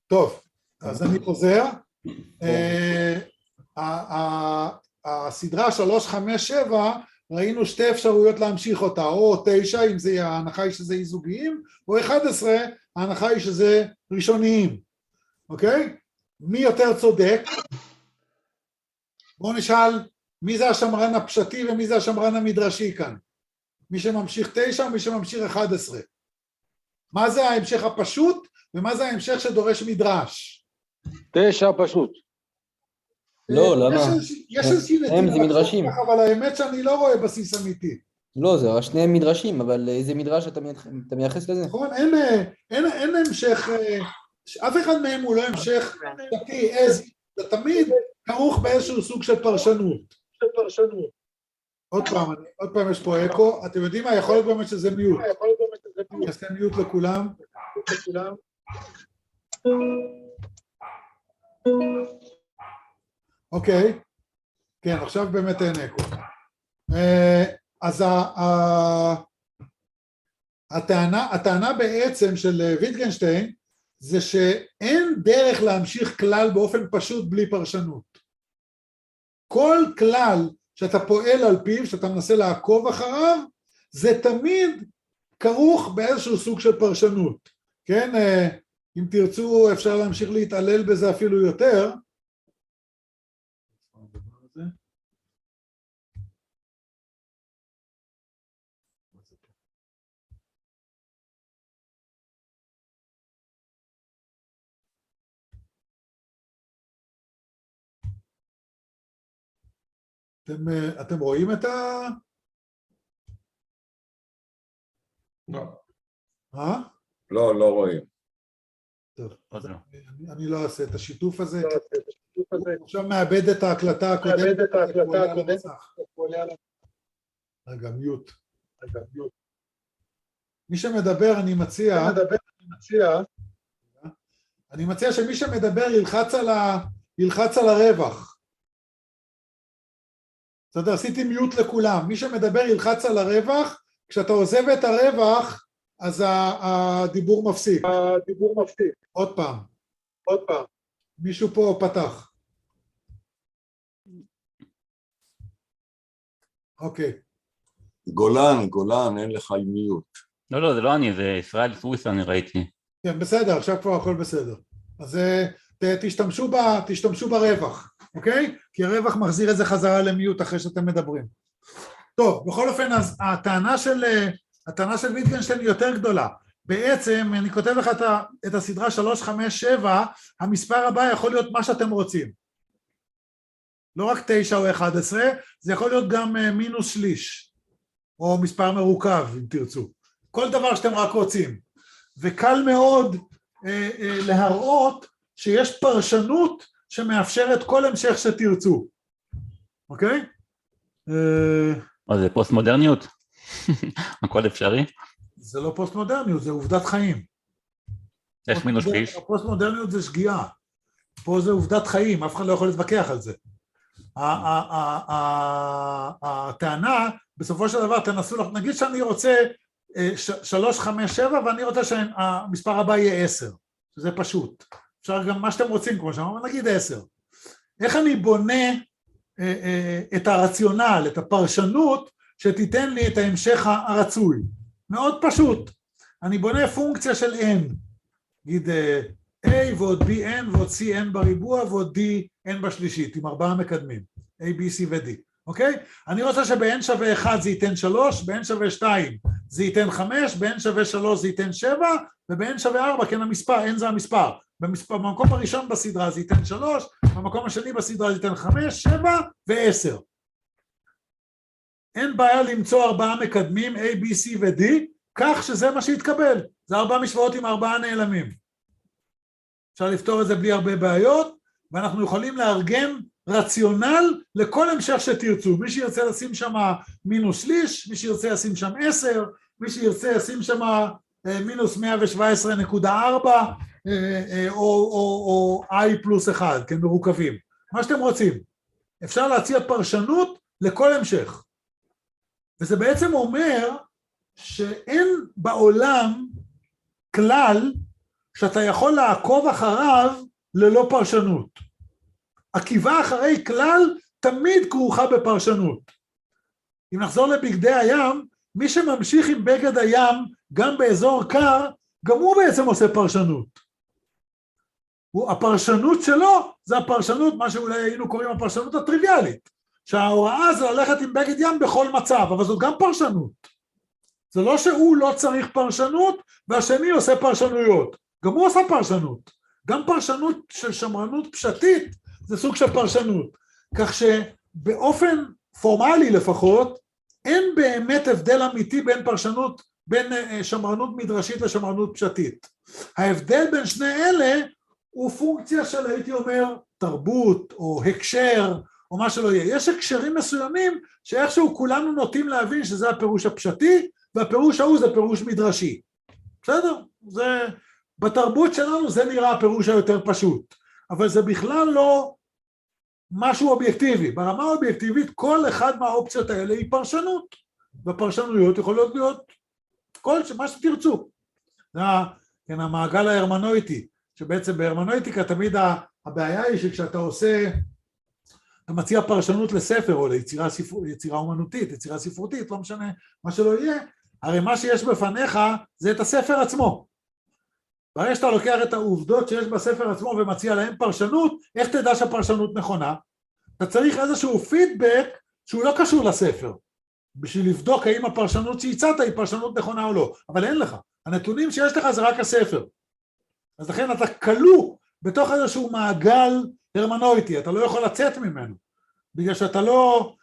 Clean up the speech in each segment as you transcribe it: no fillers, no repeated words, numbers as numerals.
טוב, אז אני חוזר. הסדרה 357 ראינו שתי אפשרויות להמשיך אותה, או 9 אם זה ההנחה היא שזה אי זוגיים, או 11 ההנחה היא שזה ראשוניים, אוקיי? מי יותר צודק? בואו נשאל מי זה השמרן הפשטי ומי זה השמרן המדרשי כאן, מי שממשיך 9 ומי שממשיך 11. מה זה ההמשך הפשוט ומה זה ההמשך שדורש מדרש? 9 פשוט. לא, למה? יש איזושהי נטייה לחשוב ככה, אבל האמת שאני לא רואה בסיס אמיתי. לא, זה שניהם מדרשים, אבל איזה מדרש אתה מייחס לזה? נכון, אין המשך, אף אחד מהם הוא לא המשך דתי, זה תמיד כרוך באיזשהו סוג של פרשנות. עוד פעם יש פה אקו, אתם יודעים מה, יכול להיות באמת שזה מיוט. אני אעשה מיוט לכולם. אוקיי, כן, עכשיו באמת אין אקו. אז הטענה בעצם של ויטגנשטיין זה שאין דרך להמשיך כלל באופן פשוט בלי פרשנות. כל כלל שאתה פועל על פיו, שאתה מנסה לעקוב אחריו, זה תמיד כרוך באיזשהו סוג של פרשנות. כן, אם תרצו אפשר להמשיך להתעלל בזה אפילו יותר. אתם רואים את ה... לא. לא? לא רואים. טוב, אני לא אעשה את השיתוף הזה. עכשיו מאבד את ההקלטה הקודמת. רגע, מיוט. מי שמדבר, אני מציע שמי שמדבר ילחץ על הרווח. בסדר, עשיתי מיוט לכולם. מי שמדבר ילחץ על הרווח, כשאתה עוזב את הרווח, אז הדיבור מפסיק. עוד פעם. מישהו פה פתח. אוקיי. גולן, אין לך מיוט. לא, זה לא אני, זה ישראל סוויסה, אני ראיתי. כן, בסדר, עכשיו כבר הכל בסדר. אז תשתמשו ברווח, אוקיי? כי הרווח מחזיר את זה חזרה למיוט אחרי שאתם מדברים. טוב, בכל אופן, אז הטענה של ויטגנשטיין היא יותר גדולה. בעצם, אני כותב לך את הסדרה 357, המספר הבא יכול להיות מה שאתם רוצים. לא רק 9 או 11, זה יכול להיות גם מינוס שליש, או מספר מרוכב, אם תרצו. כל דבר שאתם רק רוצים. וקל מאוד להראות שיש פרשנות שמאפשרת כל המשך שתרצו. אוקיי? אז זה פוסט מודרניות? הכל אפשרי? זה לא פוסט מודרניות, זה עובדת חיים. איך מינוס שליש? הפוסט מודרניות זה שגיאה. פה זה עובדת חיים, אף אחד לא יכול להתווכח על זה. הטענה, בסופו של דבר תנסו, נגיד שאני רוצה 357 ואני רוצה שהמספר הבא יהיה 10, שזה פשוט. אפשר גם מה שאתם רוצים, כמו שאמרנו, נגיד 10. איך אני בונה את הרציונל, את הפרשנות, שתיתן לי את ההמשך הרצוי? מאוד פשוט. אני בונה פונקציה של n, נגיד a ועוד bn ועוד cn בריבוע ועוד dn בשלישית, עם 4 מקדמים, a, b, c ו-d, אוקיי? אני רוצה שב-n שווה 1 זה ייתן 3, ב-n שווה 2 זה ייתן 5, ב-n שווה 3 זה ייתן 7, וב-n שווה 4, כן המספר, n זה המספר. במקום הראשון בסדרה זה ייתן 3, במקום השני בסדרה זה ייתן 5, 7 ו-10. אין בעיה למצוא 4 מקדמים, A, B, C ו-D, כך שזה מה שיתקבל. זה 4 משוואות עם 4 נעלמים. אפשר לפתור את זה בלי הרבה בעיות, ואנחנו יכולים לארגן רציונל לכל המשך שתרצו. מי שירצה לשים שם מינוס שליש, מי שירצה לשים שם 10, מי שירצה לשים שם מינוס 117.4, או I פלוס 1, כן, מרוכבים. מה שאתם רוצים. אפשר להציע פרשנות לכל המשך. וזה בעצם אומר שאין בעולם כלל שאתה יכול לעקוב אחריו ללא פרשנות. עקיבה אחרי כלל תמיד כרוכה בפרשנות. אם נחזור לבגדי הים, מי שממשיך עם בגד הים גם באזור קר, גם הוא בעצם עושה פרשנות. הפרשנות שלו זה הפרשנות, מה שאולי היינו קוראים הפרשנות הטריוויאלית, שההוראה זה ללכת עם בגד ים בכל מצב, אבל זאת גם פרשנות. זה לא שהוא לא צריך פרשנות והשני עושה פרשנויות, גם הוא עושה פרשנות. גם פרשנות של שמרנות פשטית זה סוג של פרשנות, כך שבאופן פורמלי לפחות, אין באמת הבדל אמיתי בין פרשנות, בין שמרנות מדרשית לשמרנות פשטית. ההבדל בין שני אלה הוא פונקציה של, הייתי אומר, תרבות או הקשר או מה שלא יהיה. יש הקשרים מסוימים שאיכשהו כולנו נוטים להבין שזה הפירוש הפשטי, והפירוש ההוא זה פירוש מדרשי. בסדר? זה, בתרבות שלנו זה נראה הפירוש היותר פשוט, אבל זה בכלל לא משהו אובייקטיבי. ברמה האובייקטיבית כל אחד מהאופציות האלה היא פרשנות, והפרשנויות יכולות להיות כל מה שתרצו. זה כן, המעגל ההרמנויטי, שבעצם בהרמנויטיקה תמיד הבעיה היא שכשאתה עושה, אתה מציע פרשנות לספר או ליצירה אומנותית, יצירה ספרותית, לא משנה מה שלא יהיה, הרי מה שיש בפניך זה את הספר עצמו. ברגע שאתה לוקח את העובדות שיש בספר עצמו ומציע להם פרשנות, איך תדע שהפרשנות נכונה? אתה צריך איזשהו פידבק שהוא לא קשור לספר, בשביל לבדוק האם הפרשנות שהצעת היא פרשנות נכונה או לא, אבל אין לך. הנתונים שיש לך זה רק הספר. אז לכן אתה כלוא בתוך איזשהו מעגל הרמנויטי, אתה לא יכול לצאת ממנו, בגלל שאתה לא,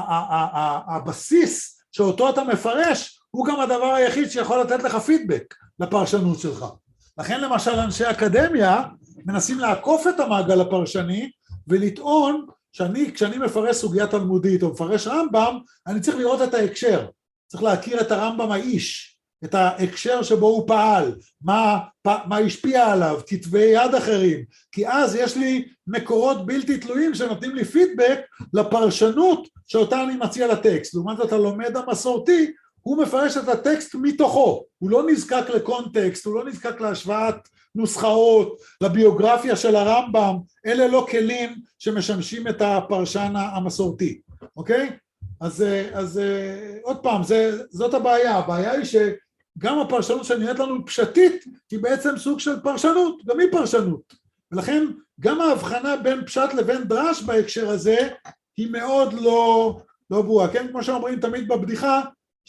הבסיס שאותו אתה מפרש, הוא גם הדבר היחיד שיכול לתת לך פידבק לפרשנות שלך. לכן למשל אנשי אקדמיה מנסים לעקוף את המעגל הפרשני, ולטעון כשאני מפרש סוגיה תלמודית או מפרש רמב"ם, אני צריך לראות את ההקשר, צריך להכיר את הרמב"ם האיש, את ההקשר שבו הוא פעל, מה השפיע עליו, כתבי יד אחרים, כי אז יש לי מקורות בלתי תלויים שנותנים לי פידבק לפרשנות שאותה אני מציע לטקסט. לעומת זאת הלומד המסורתי, הוא מפרש את הטקסט מתוכו, הוא לא נזקק לקונטקסט, הוא לא נזקק להשוואת נוסחאות, לביוגרפיה של הרמב"ם, אלה לא כלים שמשמשים את הפרשן המסורתי, אוקיי? אז עוד פעם, זאת הבעיה היא שגם הפרשנות שנראית לנו פשטית, היא בעצם סוג של פרשנות, גם היא פרשנות, ולכן גם ההבחנה בין פשט לבין דרש בהקשר הזה, היא מאוד לא ברורה, כן? כמו שאומרים תמיד בבדיחה,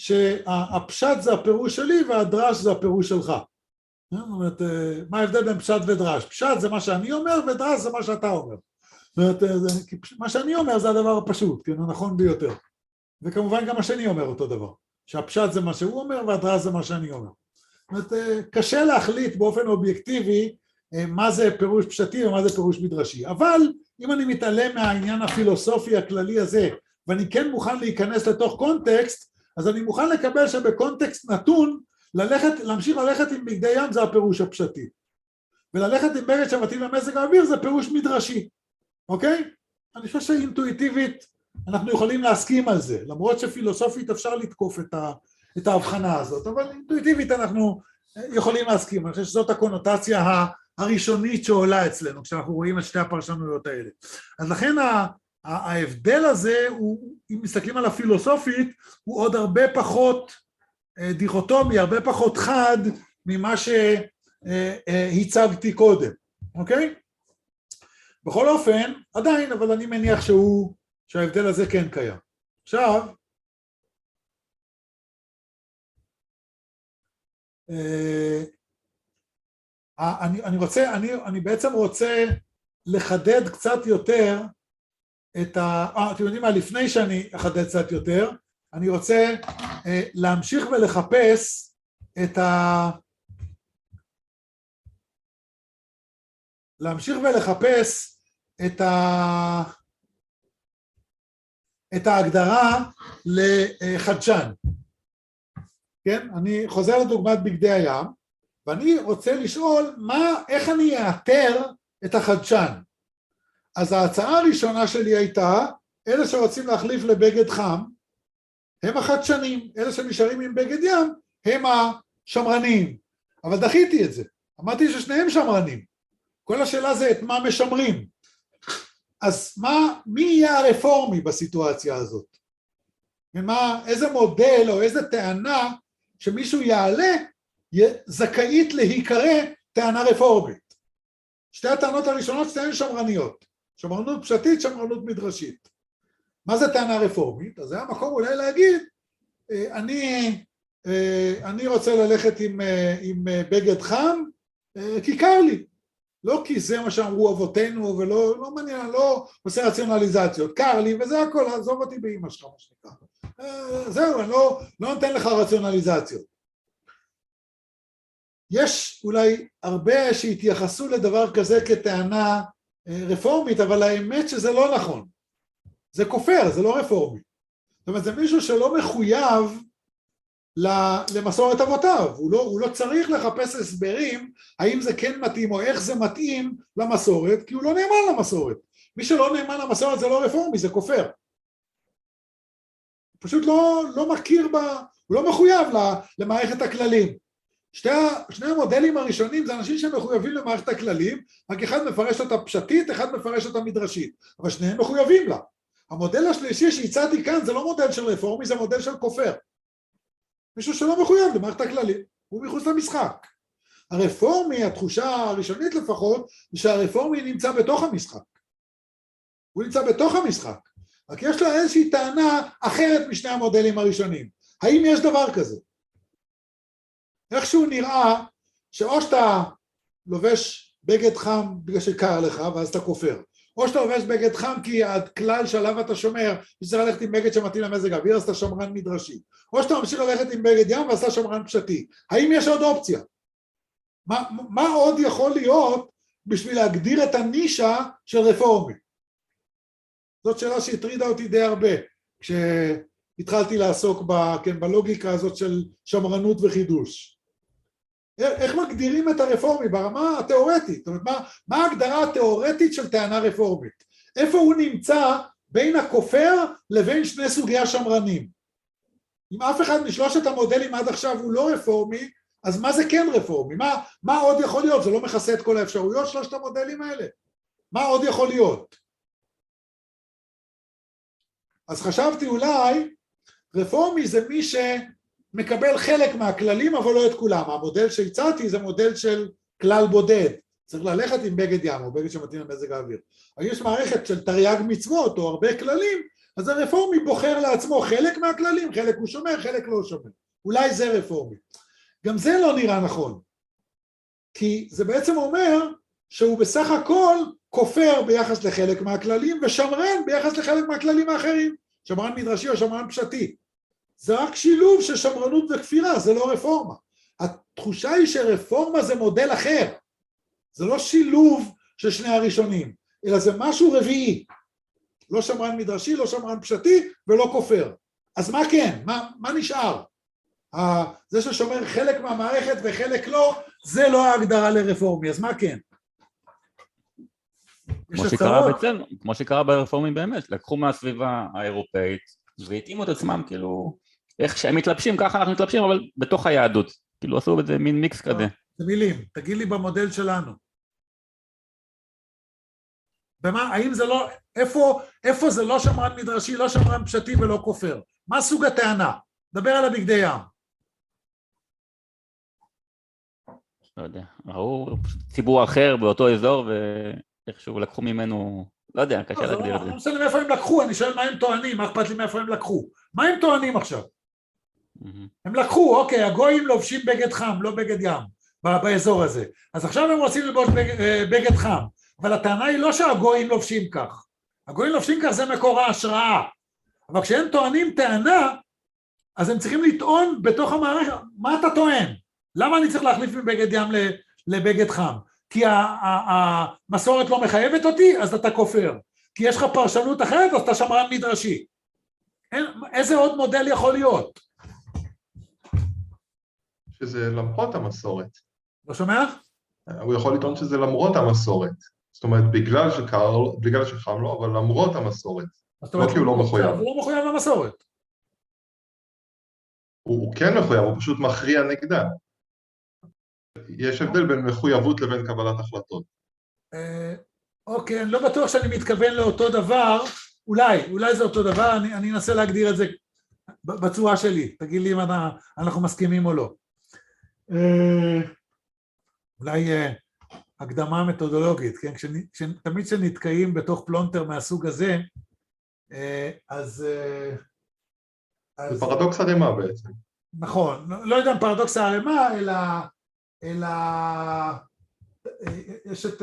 שהפשט זה הפירוש שלי והדרש זה הפירוש שלך. זאת אומרת, מה ההבדל בין פשט ודרש? פשט זה מה שאני אומר ודרש זה מה שאתה אומר. זאת אומרת, מה שאני אומר זה הדבר הפשוט, כן, הנכון ביותר. וכמובן גם השני אומר אותו דבר, שהפשט זה מה שהוא אומר והדרש זה מה שאני אומר. זאת אומרת, קשה להחליט באופן אובייקטיבי מה זה פירוש פשטי ומה זה פירוש מדרשי. אבל אם אני מתעלם מהעניין הפילוסופי הכללי הזה, ואני כן מוכן להיכנס לתוך קונטקסט, אז אני מוכן לקבל שבקונטקסט נתון, להמשיך ללכת עם בגדי ים זה הפירוש הפשטי. וללכת עם בגד שמתאים למזג האוויר זה פירוש מדרשי. אוקיי? אני חושב שאינטואיטיבית אנחנו יכולים להסכים על זה, למרות שפילוסופית אפשר לתקוף את ההבחנה הזאת, אבל אינטואיטיבית אנחנו יכולים להסכים. אני חושב שזאת הקונוטציה הראשונית שעולה אצלנו, כשאנחנו רואים את שתי הפרשנויות האלה. אז לכן ההבדל הזה, אם מסתכלים על הפילוסופית, הוא עוד הרבה פחות דיכוטומי, הרבה פחות חד ממה שהצגתי קודם, אוקיי? בכל אופן, עדיין, אבל אני מניח שההבדל הזה כן קיים. עכשיו, אני בעצם רוצה לחדד קצת יותר אתם יודעים מה, לפני שאני אחדד קצת יותר, אני רוצה להמשיך ולחפש את ההגדרה לחדשן. כן? אני חוזר לדוגמת בגדי הים, ואני רוצה לשאול איך אני אאתר את החדשן. אז ההצעה הראשונה שלי הייתה, אלה שרוצים להחליף לבגד חם, הם החדשנים, אלה שנשארים עם בגד ים, הם השמרנים. אבל דחיתי את זה. אמרתי ששניהם שמרנים. כל השאלה זה את מה משמרים. אז מי יהיה הרפורמי בסיטואציה הזאת? איזה מודל או איזה טענה שמישהו יעלה זכאית להיקרא טענה רפורמית. שתי הטענות הראשונות שתיהן שמרניות. שמרנות פשטית, שמרנות מדרשית. מה זה טענה רפורמית? אז זה המקום אולי להגיד, אני רוצה ללכת עם בגד חם, כי קר לי. לא כי זה מה שאמרו אבותינו, ולא מעניין, אני לא עושה רציונליזציות. קר לי, וזה הכל, עזוב אותי באמא שלך, מה שנקרא. זהו, אני לא נותן לך רציונליזציות. יש אולי הרבה שהתייחסו לדבר כזה כטענה רפורמית, אבל האמת שזה לא נכון. זה כופר, זה לא רפורמי. זאת אומרת, זה מישהו שלא מחויב למסורת אבותיו, הוא לא צריך לחפש הסברים האם זה כן מתאים או איך זה מתאים למסורת, כי הוא לא נאמן למסורת. מי שלא נאמן למסורת זה לא רפורמי, זה כופר. הוא פשוט לא מכיר הוא לא מחויב למערכת הכללים. שני המודלים הראשונים זה אנשים שמחויבים למערכת הכללים, רק אחד מפרש אותה פשטית, אחד מפרש אותה מדרשית, אבל שניהם מחויבים לה. המודל השלישי שהצעתי כאן זה לא מודל של רפורמי, זה מודל של כופר. מישהו שלא מחויב למערכת הכללים, הוא מחוץ למשחק. הרפורמי, התחושה הראשונית לפחות, זה שהרפורמי נמצא בתוך המשחק. הוא נמצא בתוך המשחק, רק יש לו איזושהי טענה אחרת משני המודלים הראשונים. האם יש דבר כזה? איכשהו נראה שאו שאתה לובש בגד חם בגלל שקר לך ואז אתה כופר, או שאתה לובש בגד חם כי הכלל שעליו אתה שומר שצריך ללכת עם בגד שמתאים למזג האוויר אז אתה שמרן מדרשי, או שאתה ממשיך ללכת עם בגד ים ואז אתה שמרן פשטי. האם יש עוד אופציה? מה עוד יכול להיות בשביל להגדיר את הנישה של רפורמי? זאת שאלה שהטרידה אותי די הרבה כשהתחלתי לעסוק בלוגיקה הזאת של שמרנות וחידוש. איך מגדירים את הרפורמי ברמה התיאורטית? זאת אומרת, מה ההגדרה התיאורטית של טענה רפורמית? איפה הוא נמצא בין הכופר לבין שני סוגי השמרנים? אם אף אחד משלושת המודלים עד עכשיו הוא לא רפורמי, אז מה זה כן רפורמי? מה עוד יכול להיות? זה לא מכסה את כל האפשרויות שלושת המודלים האלה? מה עוד יכול להיות? אז חשבתי אולי, רפורמי זה מי שמקבל חלק מהכללים אבל לא את כולם. המודל שהצעתי זה מודל של כלל בודד, צריך ללכת עם בגד ים או בגד שמתאים למזג האוויר. אבל יש מערכת של תרי"ג מצוות או הרבה כללים, אז הרפורמי בוחר לעצמו חלק מהכללים, חלק הוא שומר, חלק לא שומר. אולי זה רפורמי. גם זה לא נראה נכון, כי זה בעצם אומר שהוא בסך הכל כופר ביחס לחלק מהכללים ושמרן ביחס לחלק מהכללים האחרים, שמרן מדרשי או שמרן פשטי. זה רק שילוב של שמרנות וכפירה, זה לא רפורמה. התחושה היא שרפורמה זה מודל אחר, זה לא שילוב של שני הראשונים, אלא זה משהו רביעי, לא שמרן מדרשי, לא שמרן פשטי ולא כופר. אז מה כן? מה נשאר? זה ששומר חלק מהמערכת וחלק לא, זה לא ההגדרה לרפורמי, אז מה כן? כמו שקרה ברפורמים באמת, לקחו מהסביבה האירופאית והתאימו את עצמם, כאילו, איך שהם מתלבשים, ככה אנחנו מתלבשים, אבל בתוך היהדות, כאילו עשו בזה מין מיקס כזה. זה מילים, תגיד לי במודל שלנו. האם זה לא, איפה זה לא שמרן מדרשי, לא שמרן פשטי ולא כופר? מה סוג הטענה? דבר על הבגדי ים. לא יודע, ראו ציבור אחר באותו אזור ואיכשהו לקחו ממנו, לא יודע, קשה להגדיר את זה. לא משנה מאיפה הם לקחו, אני שואל מה הם טוענים, מה אכפת לי מאיפה הם לקחו. מה הם טוענים עכשיו? הם לקחו, אוקיי, הגויים לובשים בגד חם, לא בגד ים, באזור הזה. אז עכשיו הם רוצים ללבוש בגד חם, אבל הטענה היא לא שהגויים לובשים כך. הגויים לובשים כך זה מקור ההשראה. אבל כשהם טוענים טענה, אז הם צריכים לטעון בתוך המערכת, מה אתה טוען? למה אני צריך להחליף מבגד ים לבגד חם? כי המסורת לא מחייבת אותי, אז אתה כופר. כי יש לך פרשנות אחרת, אז אתה שמרן מדרשי. איזה עוד מודל יכול להיות? שזה למרות המסורת. לא שומע? הוא יכול לטעון שזה למרות המסורת. זאת אומרת, בגלל שחם לו, אבל למרות המסורת. לא כי הוא לא מחויב. הוא לא מחויב למסורת. הוא כן מחויב, הוא פשוט מכריע נגדה. יש הבדל בין מחויבות לבין קבלת החלטות. אוקיי, אני לא בטוח שאני מתכוון לאותו דבר, אולי זה אותו דבר, אני אנסה להגדיר את זה בצורה שלי, תגיד לי אם אנחנו מסכימים או לא. אולי הקדמה מתודולוגית, כן? תמיד כשנתקעים בתוך פלונטר מהסוג הזה, אז... זה פרדוקס הרמה בעצם. נכון, לא יודע אם פרדוקס הרמה, אלא יש את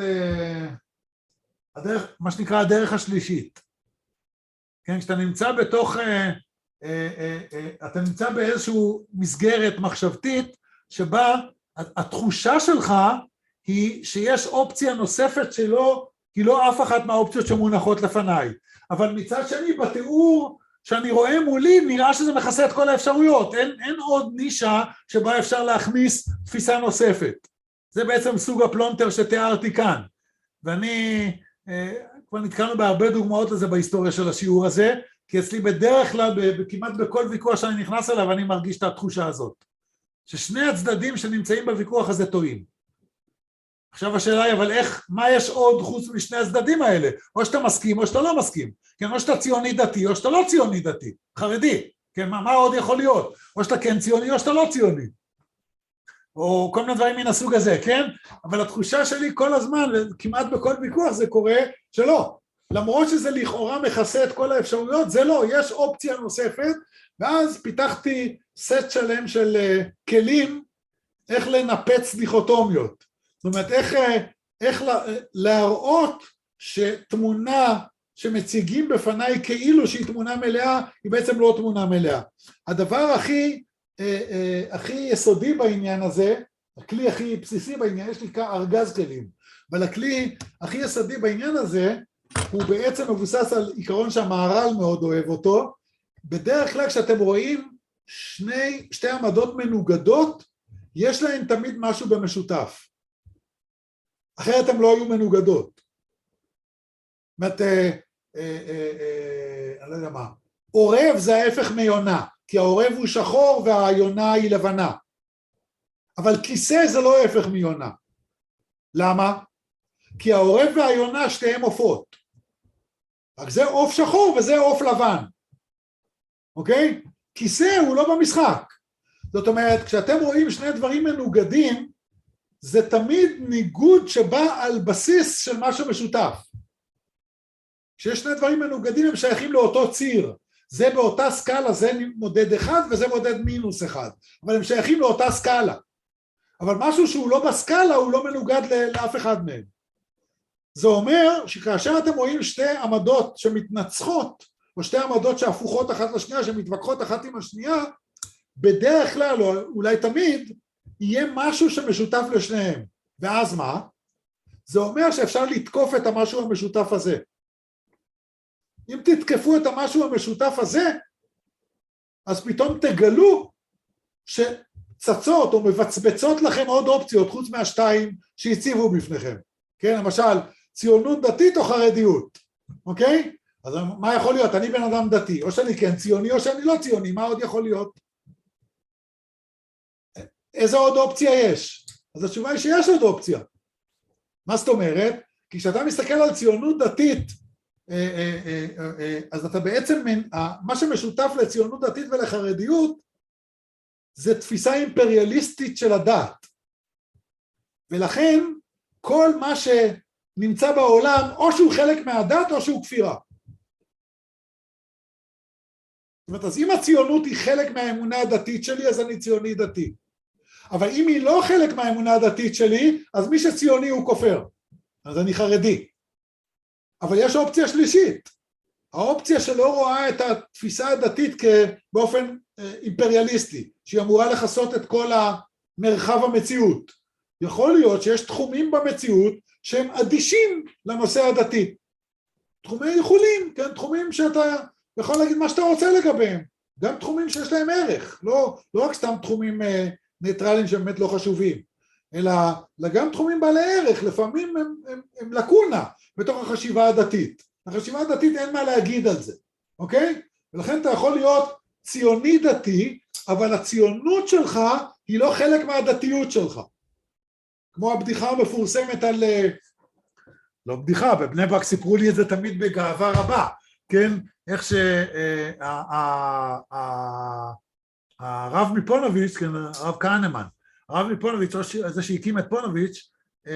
הדרך, מה שנקרא הדרך השלישית. כן, כשאתה נמצא בתוך, אתה נמצא באיזשהו מסגרת מחשבתית, שבה התחושה שלך היא שיש אופציה נוספת שלא, היא לא אף אחת מהאופציות שמונחות לפניי. אבל מצד שני, בתיאור שאני רואה מולי, נראה שזה מכסה את כל האפשרויות. אין עוד נישה שבה אפשר להכניס תפיסה נוספת. זה בעצם סוג הפלונטר שתיארתי כאן. ואני, כבר נתקלנו בהרבה דוגמאות לזה בהיסטוריה של השיעור הזה, כי אצלי בדרך כלל, כמעט בכל ויכוח שאני נכנס אליו, אני מרגיש את התחושה הזאת. ששני הצדדים שנמצאים בוויכוח הזה טועים. עכשיו השאלה היא, אבל מה יש עוד חוץ משני הצדדים האלה? או שאתה מסכים או שאתה לא מסכים. כן, או שאתה ציוני דתי או שאתה לא ציוני דתי, חרדי. כן, מה עוד יכול להיות? או שאתה כן ציוני או שאתה לא ציוני. או כל מיני דברים מן הסוג הזה, כן? אבל התחושה שלי כל הזמן, כמעט בכל ויכוח זה קורה, שלא. למרות שזה לכאורה מכסה את כל האפשרויות, זה לא, יש אופציה נוספת, ואז פיתחתי סט שלם של כלים, איך לנפץ דיכוטומיות. זאת אומרת, איך להראות שתמונה שמציגים בפניי כאילו שהיא תמונה מלאה, היא בעצם לא תמונה מלאה. הדבר הכי יסודי בעניין הזה, הכלי הכי בסיסי בעניין, יש לי ארגז כלים, אבל הכלי הכי יסודי בעניין הזה, הוא בעצם מבוסס על עיקרון שהמהר"ל מאוד אוהב אותו. בדרך כלל כשאתם רואים שתי עמדות מנוגדות, יש להן תמיד משהו במשותף. אחרת הן לא היו מנוגדות. זאת אומרת, אני לא יודע מה, עורב זה ההפך מיונה, כי העורב הוא שחור והיונה היא לבנה. אבל כיסא זה לא ההפך מיונה. למה? כי העורב והיונה שתיהם עופות. רק זה עוף שחור וזה עוף לבן. אוקיי? כיסא הוא לא במשחק. זאת אומרת, כשאתם רואים שני דברים מנוגדים, זה תמיד ניגוד שבא על בסיס של משהו משותף. כשיש שני דברים מנוגדים הם שייכים לאותו ציר. זה באותה סקאלה, זה מודד 1 וזה מודד -1. אבל הם שייכים לאותה סקאלה. אבל משהו שהוא לא בסקאלה הוא לא מנוגד לאף אחד מהם. זה אומר שכאשר אתם רואים שתי עמדות שמתנצחות, או שתי עמדות שהפוכות אחת לשנייה, שמתווכחות אחת עם השנייה, בדרך כלל, או אולי תמיד, יהיה משהו שמשותף לשניהם. ואז מה? זה אומר שאפשר לתקוף את המשהו המשותף הזה. אם תתקפו את המשהו המשותף הזה, אז פתאום תגלו שצצות או מבצבצות לכם עוד אופציות, חוץ מהשתיים שהציבו בפניכם. כן, למשל, ציונות דתית או חרדיות, אוקיי? אז מה יכול להיות? אני בן אדם דתי, או שאני כן ציוני או שאני לא ציוני, מה עוד יכול להיות? איזה עוד אופציה יש? אז התשובה היא שיש עוד אופציה. מה זאת אומרת? כי כשאתה מסתכל על ציונות דתית, אז אתה בעצם, מה שמשותף לציונות דתית ולחרדיות, זה תפיסה אימפריאליסטית של הדת. ולכן, כל מה שנמצא בעולם, או שהוא חלק מהדת או שהוא כפירה. זאת אומרת, אז אם הציונות היא חלק מהאמונה הדתית שלי, אז אני ציוני דתי. אבל אם היא לא חלק מהאמונה הדתית שלי, אז מי שציוני הוא כופר. אז אני חרדי. אבל יש אופציה שלישית. האופציה שלא רואה את התפיסה הדתית באופן אימפריאליסטי, שהיא אמורה לחסות את כל המרחב המציאות. יכול להיות שיש תחומים במציאות שהם אדישים לנושא הדתי. תחומי ייחולים, כן? תחומים שאתה יכול להגיד מה שאתה רוצה לגביהם. גם תחומים שיש להם ערך, לא רק סתם תחומים ניטרליים שבאמת לא חשובים, אלא גם תחומים בעלי ערך, לפעמים הם לקונה בתוך החשיבה הדתית. החשיבה הדתית אין מה להגיד על זה, אוקיי? ולכן אתה יכול להיות ציוני דתי, אבל הציונות שלך היא לא חלק מהדתיות שלך. כמו הבדיחה המפורסמת על, לא בדיחה, בבני ברק סיפרו לי את זה תמיד בגאווה רבה, כן? איך הרב מפונוביץ', כן, הרב כהנמן, הרב מפונוביץ', זה שהקים את פונוביץ',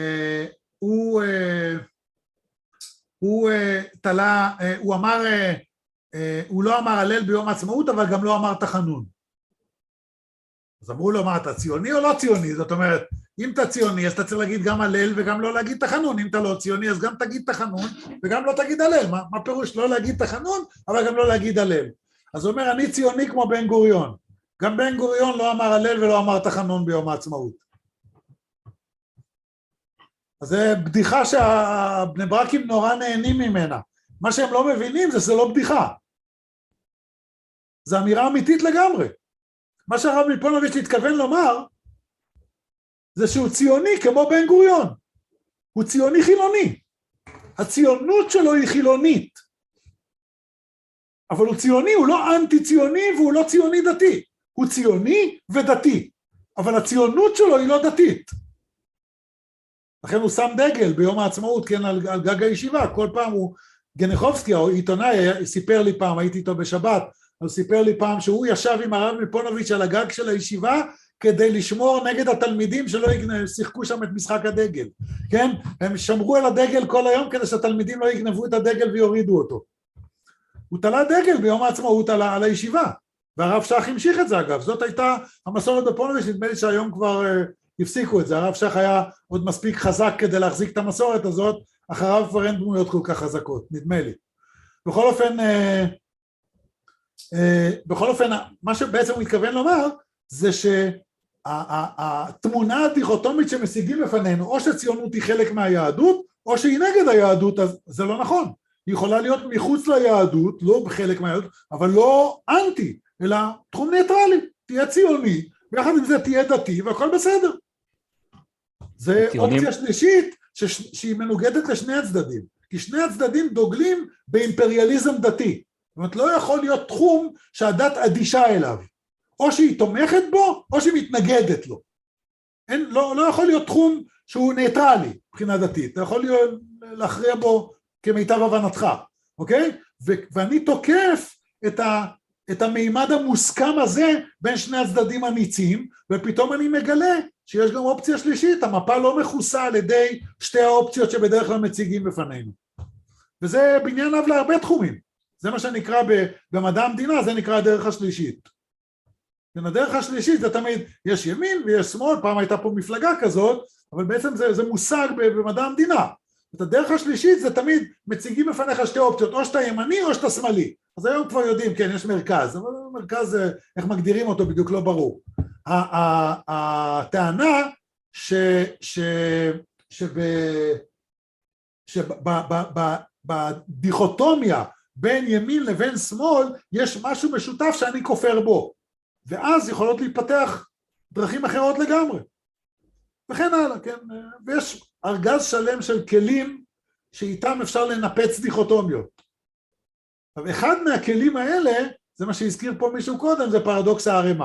הוא אמר, הוא לא אמר הלל ביום העצמאות, אבל גם לא אמר תחנון. אז אמרו לו, מה, אתה ציוני או לא ציוני? זאת אומרת, אם אתה ציוני, אז אתה צריך להגיד גם הלל וגם לא להגיד תחנון. אם אתה לא ציוני, אז גם תגיד תחנון וגם לא תגיד הלל. מה פירוש? לא להגיד תחנון, אבל גם לא להגיד הלל. אז הוא אומר, אני ציוני כמו בן גוריון. גם בן גוריון לא אמר הלל ולא אמר תחנון ביום העצמאות. אז זה בדיחה שהבני ברקים נורא נהנים ממנה. מה שהם לא מבינים זה לא בדיחה. זה אמירה אמיתית לגמרי. מה שהרב מפונוביץ' התכוון לומר, זה שהוא ציוני כמו בן גוריון. הוא ציוני חילוני. הציונות שלו היא חילונית. אבל הוא ציוני, הוא לא אנטי ציוני והוא לא ציוני דתי. הוא ציוני ודתי. אבל הציונות שלו היא לא דתית. לכן הוא שם דגל ביום העצמאות, כן, על גג הישיבה. כל פעם הוא, גניחובסקי, או עיתונאי, סיפר לי פעם, הייתי איתו בשבת, הוא סיפר לי פעם שהוא ישב עם הרב מפונוביץ' על הגג של הישיבה, כדי לשמור נגד התלמידים שלא שיחקו שם את משחק הדגל, כן? הם שמרו על הדגל כל היום כדי שהתלמידים לא יגנבו את הדגל ויורידו אותו. הוא תלה דגל ביום העצמאות על הישיבה, והרב שך המשיך את זה אגב, זאת הייתה המסורת בפונוביץ', נדמה לי שהיום כבר הפסיקו את זה, הרב שך היה עוד מספיק חזק כדי להחזיק את המסורת הזאת, אחריו כבר אין דמויות כל כך חזקות, נדמה לי. בכל אופן, מה שבעצם הוא מתכוון לומר, זה שהתמונה הדיכוטומית שמשיגים לפנינו, או שציונות היא חלק מהיהדות, או שהיא נגד היהדות, אז זה לא נכון. היא יכולה להיות מחוץ ליהדות, לא בחלק מהיהדות, אבל לא אנטי, אלא תחום ניטרלי, תהיה ציוני, ויחד עם זה תהיה דתי, והכל בסדר. זה אופציה שלישית, שהיא מנוגדת לשני הצדדים, כי שני הצדדים דוגלים באימפריאליזם דתי. זאת אומרת, לא יכול להיות תחום שהדת אדישה אליו, או שהיא תומכת בו, או שהיא מתנגדת לו. לא יכול להיות תחום שהוא ניטרלי, מבחינה דתית, אתה יכול להכריע בו כמיטב הבנתך, אוקיי? ואני תוקף את המימד המוסכם הזה בין שני הצדדים הניצים, ופתאום אני מגלה שיש גם אופציה שלישית, המפה לא מכוסה על ידי שתי האופציות שבדרך כלל מציגים בפנינו. וזה בעניין אב להרבה תחומים. זה מה שנקרא במדע המדינה, זה נקרא הדרך השלישית. הדרך השלישית זה תמיד, יש ימין ויש שמאל, פעם הייתה פה מפלגה כזאת, אבל בעצם זה מושג במדע המדינה. את הדרך השלישית זה תמיד מציגים בפניך שתי אופציות, או שאתה ימני או שאתה שמאלי. אז היום כבר יודעים, כן, יש מרכז, אבל מרכז, איך מגדירים אותו בדיוק לא ברור. הטענה שבדיכוטומיה בין ימין לבין שמאל יש משהו משותף שאני כופר בו, ואז יכולות להתפתח דרכים אחרות לגמרי. וכן הלאה, כן? ויש ארגז שלם של כלים שאיתם אפשר לנפץ דיכוטומיות. אבל אחד מהכלים האלה, זה מה שהזכיר פה מישהו קודם, זה פרדוקס הערימה.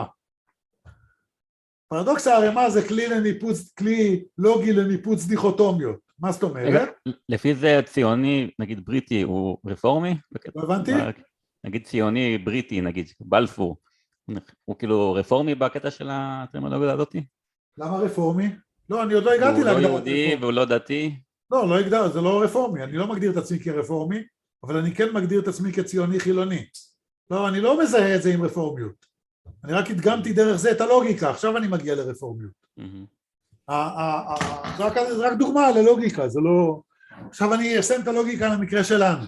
פרדוקס הערימה זה כלי לוגי לניפוץ דיכוטומיות. מה זאת אומרת? לפי זה ציוני, נגיד בריטי, הוא רפורמי? לא הבנתי? נגיד ציוני בריטי, נגיד בלפור, הוא כאילו רפורמי בקטע של הטרמינולוגיה הזאת? למה רפורמי? לא, אני עוד לא הגעתי להגדרת רפורמי. הוא לא יהודי והוא לא דתי? לא הגדר, זה לא רפורמי, אני לא מגדיר את עצמי כרפורמי, אבל אני כן מגדיר את עצמי כציוני חילוני. לא, אני לא מזהה את זה עם רפורמיות. אני רק הדגמתי דרך זה את הלוגיקה, עכשיו אני מגיע לרפורמיות. זה רק דוגמה ללוגיקה, זה לא... עכשיו אני אסיים את הלוגיקה למקרה שלנו.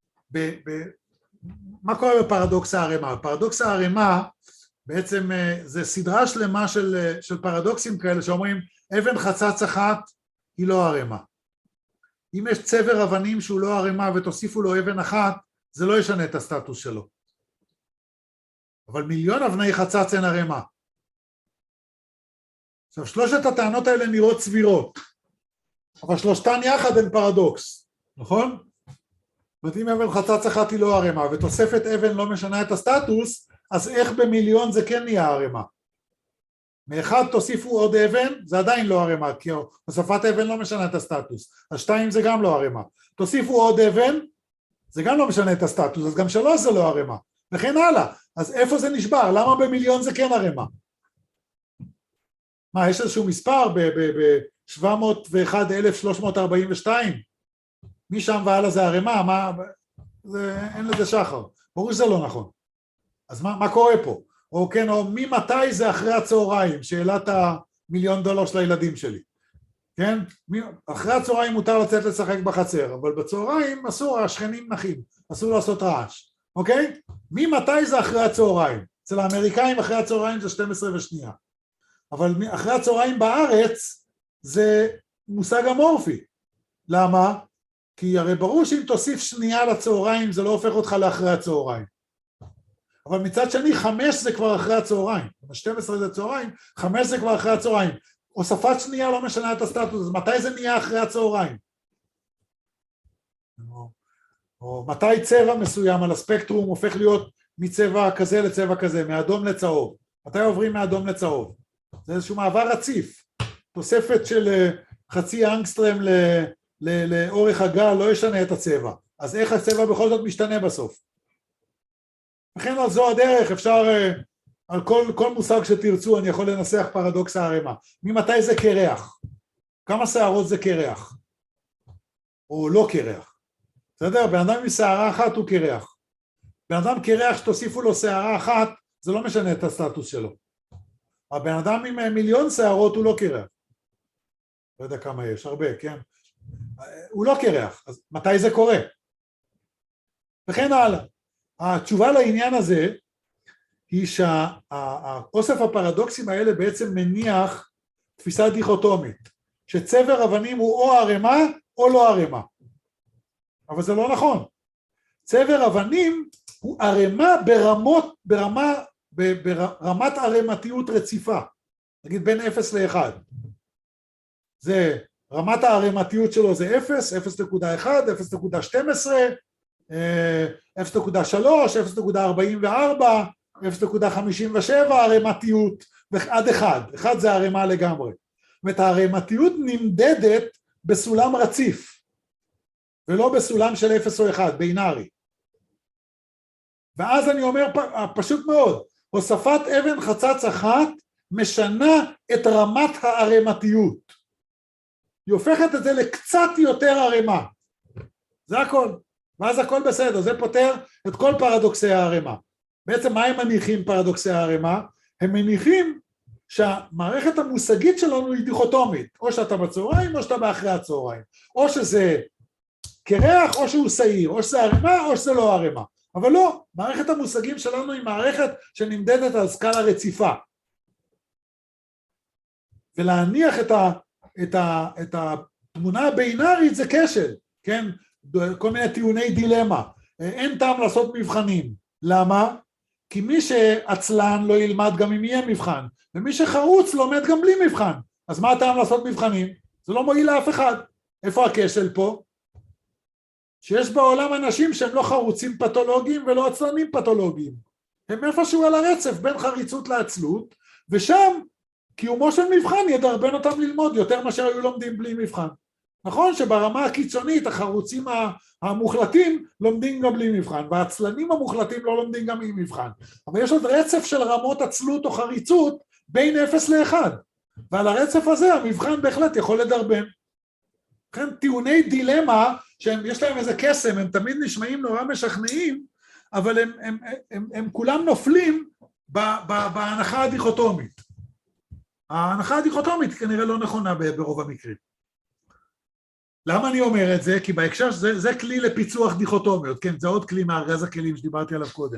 מה קורה בפרדוקס הערימה? פרדוקס הערימה בעצם זה סדרה שלמה של פרדוקסים כאלה שאומרים אבן חצץ אחת היא לא ערימה. אם יש צבר אבנים שהוא לא ערימה ותוסיפו לו אבן אחת, זה לא ישנה את הסטטוס שלו. אבל מיליון אבני חצץ אין ערימה. עכשיו שלושת הטענות האלה נראות סבירות, אבל שלושתן יחד הן פרדוקס, נכון? זאת אומרת, אם אבן חצץ אחת היא לא ערימה ותוספת אבן לא משנה את הסטטוס, אז איך במיליון זה כן נהיה ערימה? מאחד תוסיפו עוד אבן, זה עדיין לא ערימה, כי הוספת אבן לא משנה את הסטטוס, אז 2 זה גם לא ערימה, תוסיפו עוד אבן, זה גם לא משנה את הסטטוס, אז גם 3 זה לא ערימה, וכן הלאה, אז איפה זה נשבר? למה במיליון זה כן ערימה? מה, יש איזשהו מספר ב-701,342? משם והלאה זה ערימה, אין לזה שחר, ברור שזה לא נכון. אז מה קורה פה? או כן, או ממתי זה אחרי הצהריים, שאלת $1,000,000 של הילדים שלי, כן? אחרי הצהריים מותר לצאת לשחק בחצר, אבל בצהריים אסור, השכנים נחים, אסור לעשות רעש, אוקיי? ממתי זה אחרי הצהריים? אצל האמריקאים אחרי הצהריים זה 12 ושנייה, אבל אחרי הצהריים בארץ זה מושג אמורפי. למה? כי הרי ברור שאם תוסיף שנייה לצהריים זה לא הופך אותך לאחרי הצהריים. אבל מצד שני 5 זה כבר אחרי הצהריים, 12 זה צהריים, 5 זה כבר אחרי הצהריים. הוספת שנייה לא משנה את הסטטוס, אז מתי זה נהיה אחרי הצהריים? או מתי צבע מסוים על הספקטרום הופך להיות מצבע כזה לצבע כזה, מאדום לצהוב. מתי עוברים מאדום לצהוב? זה איזשהו מעבר רציף. תוספת של חצי אנגסטרם לאורך הגל לא ישנה את הצבע. אז איך הצבע בכל זאת משתנה בסוף? לכן על זו הדרך אפשר, על כל מושג שתרצו אני יכול לנסח פרדוקס הערימה. ממתי זה קרח? כמה שערות זה קרח? או לא קרח? בסדר? בן אדם עם שערה אחת הוא קרח. בן אדם קרח שתוסיפו לו שערה אחת, זה לא משנה את הסטטוס שלו. הבן אדם עם 1,000,000 שערות הוא לא קרח. לא יודע כמה יש, הרבה, כן? הוא לא קרח, אז מתי זה קורה? וכן הלאה. התשובה לעניין הזה היא שהאוסף הפרדוקסים האלה בעצם מניח תפיסה דיכוטומית, שצבר אבנים הוא או ערימה או לא ערימה. אבל זה לא נכון. צבר אבנים הוא ערימה ברמת ערימתיות רציפה, נגיד בין 0 ל-1. זה רמת הערימתיות שלו זה 0, 0.1, 0.12, 0.3, 0.44, 0.57 ערימתיות, עד 1, 1 זה ערימה לגמרי. זאת אומרת, הערימתיות נמדדת בסולם רציף, ולא בסולם של 0 או 1, בינארי. ואז אני אומר פשוט מאוד, הוספת אבן חצץ אחת משנה את רמת הערימתיות. היא הופכת את זה לקצת יותר ערימה. זה הכל. ואז הכל בסדר, זה פותר את כל פרדוקסי הערימה. בעצם מה הם מניחים פרדוקסי הערימה? הם מניחים שהמערכת המושגית שלנו היא דיכוטומית, או שאתה בצהריים או שאתה באחרי הצהריים, או שזה קרח או שהוא שעיר, או שזה ערימה או שזה לא ערימה. אבל לא, מערכת המושגים שלנו היא מערכת שנמדדת על סקאלה רציפה. ולהניח את התמונה הבינארית זה כשל, כן? כל מיני טיעוני דילמה. אין טעם לעשות מבחנים. למה? כי מי שעצלן לא ילמד גם אם יהיה מבחן, ומי שחרוץ לומד גם בלי מבחן. אז מה הטעם לעשות מבחנים? זה לא מועיל לאף אחד. איפה הכשל פה? שיש בעולם אנשים שהם לא חרוצים פתולוגיים ולא עצלנים פתולוגיים. הם איפשהו על הרצף בין חריצות לעצלות, ושם קיומו של מבחן ידרבן אותם ללמוד יותר מאשר היו לומדים בלי מבחן. נכון שברמה הקיצונית החרוצים המוחלטים לומדים גם בלי מבחן, והעצלנים המוחלטים לא לומדים גם עם מבחן. אבל יש עוד רצף של רמות עצלות או חריצות בין 0 ל-1, ועל הרצף הזה המבחן בהחלט יכול לדרבן. לכן טיעוני דילמה, שיש להם איזה קסם, הם תמיד נשמעים נורא משכנעים, אבל הם כולם נופלים בהנחה הדיכוטומית. ההנחה הדיכוטומית כנראה לא נכונה ברוב המקרים. למה אני אומר את זה? כי בהקשר זה כלי לפיצוח דיכוטומיות, כן, זה עוד כלי מארגז הכלים שדיברתי עליו קודם.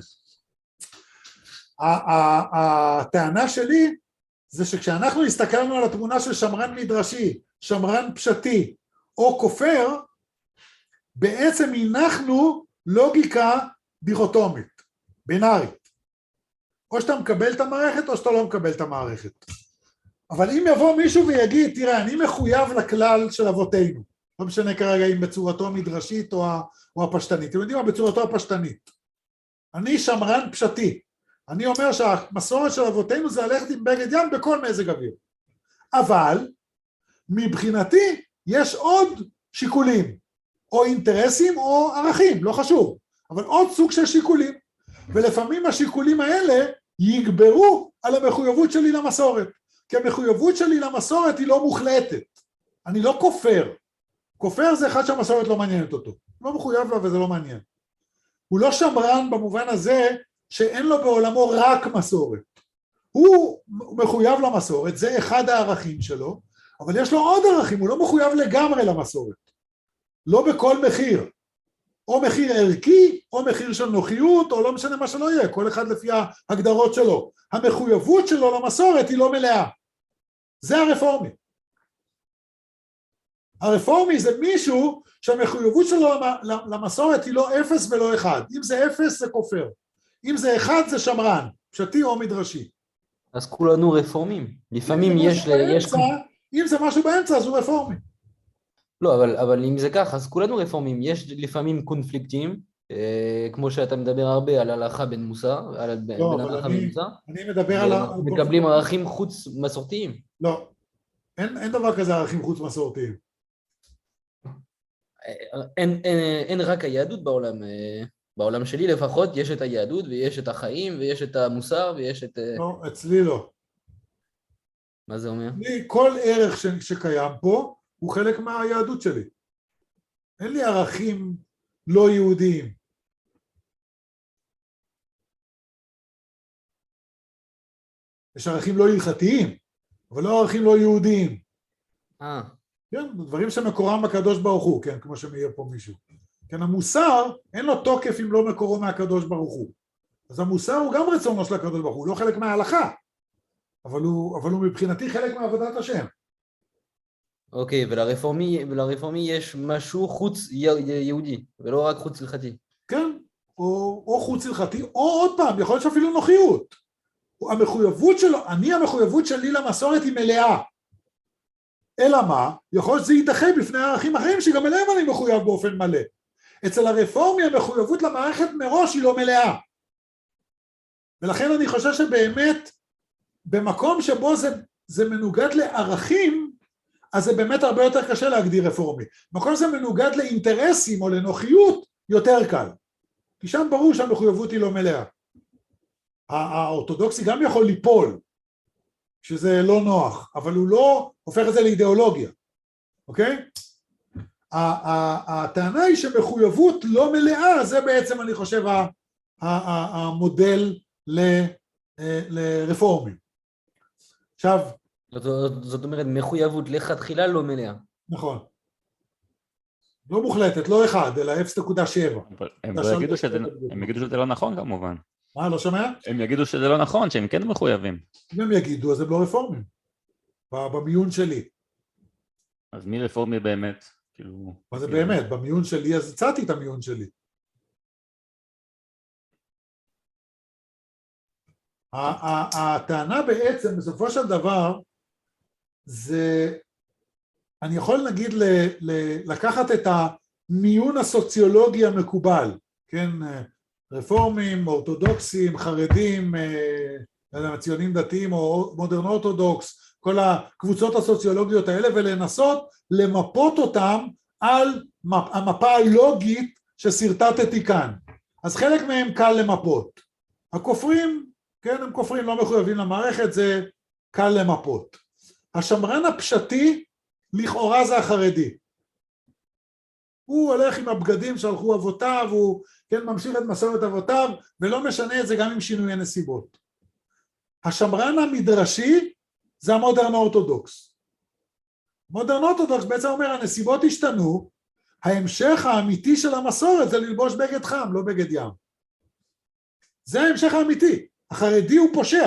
הטענה שלי זה שכשאנחנו הסתכלנו על התמונה של שמרן מדרשי, שמרן פשטי או כופר, בעצם הנחנו לוגיקה דיכוטומית, בינארית. או שאתה מקבל את המערכת או שאתה לא מקבל את המערכת. אבל אם יבוא מישהו ויגיד, תראה, אני מחויב לכלל של אבותינו, לא משנה כרגע אם בצורתו המדרשית או הפשטנית, אתם יודעים מה? בצורתו הפשטנית. אני שמרן פשטי, אני אומר שהמסורת של אבותינו זה ללכת עם בגד ים בכל מזג אוויר. אבל מבחינתי יש עוד שיקולים, או אינטרסים או ערכים, לא חשוב, אבל עוד סוג של שיקולים, ולפעמים השיקולים האלה יגברו על המחויבות שלי למסורת, כי המחויבות שלי למסורת היא לא מוחלטת, אני לא כופר, כופר זה אחד שהמסורת לא מעניינת אותו, לא מחויב לה וזה לא מעניין, הוא לא שמרן במובן הזה שאין לו בעולמו רק מסורת, הוא מחויב למסורת, זה אחד הערכים שלו, אבל יש לו עוד ערכים, הוא לא מחויב לגמרי למסורת, לא בכל מחיר, או מחיר ערכי, או מחיר של נוחיות, או לא משנה מה שלא יהיה, כל אחד לפי ההגדרות שלו. המחויבות שלו למסורת היא לא מלאה. זה הרפורמי. הרפורמי זה מישהו שהמחויבות שלו למסורת היא לא 0 ולא 1. אם זה 0 זה כופר. אם זה 1 זה שמרן, פשטי או מדרשי. אז כולנו רפורמים. לפעמים יש... אם זה משהו באמצע אז הוא רפורמי. לא, אבל אם זה כך, אז כולנו רפורמים. יש לפעמים קונפליקטים, כמו שאתה מדבר הרבה על הלכה בין מוסר, בין הלכה בין מוסר. אני מדבר על... מקבלים ערכים חוץ מסורתיים. לא, אין דבר כזה ערכים חוץ מסורתיים. אין רק היהדות בעולם. בעולם שלי לפחות יש את היהדות ויש את החיים ויש את המוסר ויש את... לא, אצלי לא. מה זה אומר? כל ערך שקיים פה הוא חלק מהיהדות שלי. אין לי ערכים לא יהודיים. יש ערכים לא הלכתיים, אבל לא ערכים לא יהודיים. כן, דברים שמקורם בקדוש ברוך הוא, כן, כמו שמעיר פה מישהו. כן, המוסר אין לו תוקף אם לא מקורו מהקדוש ברוך הוא. אז המוסר הוא גם רצונו של הקדוש ברוך הוא, לא חלק מההלכה, אבל הוא מבחינתי חלק מעבודת השם. אוקיי, ולרפורמי יש משהו חוץ יהודי, ולא רק חוץ הלכתי. כן, או חוץ הלכתי, או עוד פעם, יכול להיות שאפילו נוחיות. המחויבות שלו, המחויבות שלי למסורת היא מלאה. אלא מה? יכול להיות שזה יידחה בפני ערכים אחרים שגם אליהם אני מחויב באופן מלא. אצל הרפורמי המחויבות למערכת מראש היא לא מלאה. ולכן אני חושב שבאמת, במקום שבו זה מנוגד לערכים, אז זה באמת הרבה יותר קשה להגדיר רפורמי. במקום שזה מנוגד לאינטרסים או לנוחיות, יותר קל. כי שם ברור שהמחויבות היא לא מלאה. האורתודוקסי גם יכול ליפול, שזה לא נוח, אבל הוא לא הופך את זה לאידיאולוגיה, אוקיי? הטענה היא שמחויבות לא מלאה, זה בעצם אני חושב המודל לרפורמים. עכשיו... זאת אומרת, מחויבות לכתחילה לא מלאה. נכון. לא מוחלטת, לא 1, אלא 0.7. הם יגידו שזה לא נכון כמובן. מה, לא שומע? הם יגידו שזה לא נכון, שהם כן מחויבים. אם הם יגידו, אז הם לא רפורמים. במיון שלי. אז מי רפורמי באמת? מה זה באמת? במיון שלי, אז הצעתי את המיון שלי. הטענה בעצם, בסופו של דבר, זה, אני יכול נגיד לקחת את המיון הסוציולוגי המקובל, כן, רפורמים, אורתודוקסים, חרדים, ציונים דתיים או מודרן אורתודוקס, כל הקבוצות הסוציולוגיות האלה, ולנסות למפות אותם על המפה הלוגית שסרטטתי כאן. אז חלק מהם קל למפות. הכופרים, כן, הם כופרים, לא מחויבים למערכת, זה קל למפות. השמרן הפשטי, לכאורה זה החרדי. הוא הולך עם הבגדים שהלכו אבותיו, הוא כן ממשיך את מסורת אבותיו, ולא משנה את זה גם עם שינוי הנסיבות. השמרן המדרשי זה המודרן אורתודוקס. מודרן אורתודוקס בעצם אומר, הנסיבות השתנו, ההמשך האמיתי של המסורת זה ללבוש בגד חם, לא בגד ים. זה ההמשך האמיתי. החרדי הוא פושע,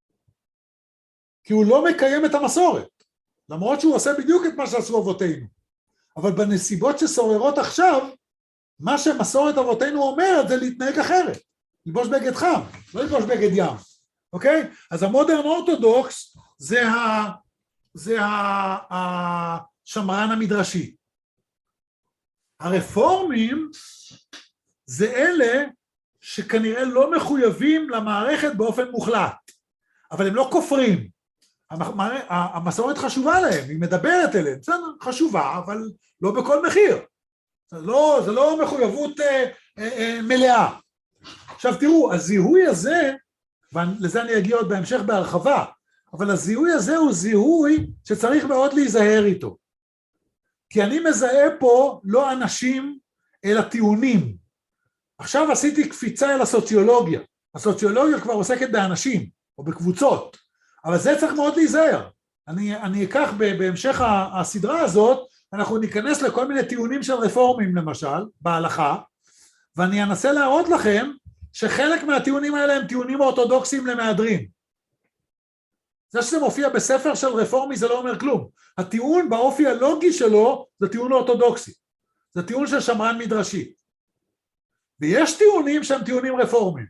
כי הוא לא מקיים את המסורת, למרות שהוא עושה בדיוק את מה שעשו אבותינו. אבל בנסיבות ששוררות עכשיו, מה שמסורת אבותינו אומרת זה להתנהג אחרת, ללבוש בגד חם, לא ללבוש בגד ים, אוקיי? אז המודרן אורתודוקס זה השמרן המדרשי. הרפורמים זה אלה שכנראה לא מחויבים למערכת באופן מוחלט, אבל הם לא כופרים. המסורת חשובה להם, היא מדברת אליהם, בסדר, חשובה, אבל לא בכל מחיר. זה לא מחויבות מלאה. עכשיו תראו, הזיהוי הזה, ולזה אני אגיע עוד בהמשך בהרחבה, אבל הזיהוי הזה הוא זיהוי שצריך מאוד להיזהר איתו. כי אני מזהה פה לא אנשים אלא טיעונים. עכשיו עשיתי קפיצה אל הסוציולוגיה. הסוציולוגיה כבר עוסקת באנשים או בקבוצות, אבל זה צריך מאוד להיזהר. אני אקח בהמשך הסדרה הזאת, אנחנו ניכנס לכל מיני טיעונים של רפורמים למשל, בהלכה, ואני אנסה להראות לכם שחלק מהטיעונים האלה הם טיעונים אורתודוקסיים למהדרין. זה שזה מופיע בספר של רפורמי זה לא אומר כלום. הטיעון באופי הלוגי שלו זה טיעון אורתודוקסי. זה טיעון של שמרן מדרשי. ויש טיעונים שהם טיעונים רפורמיים.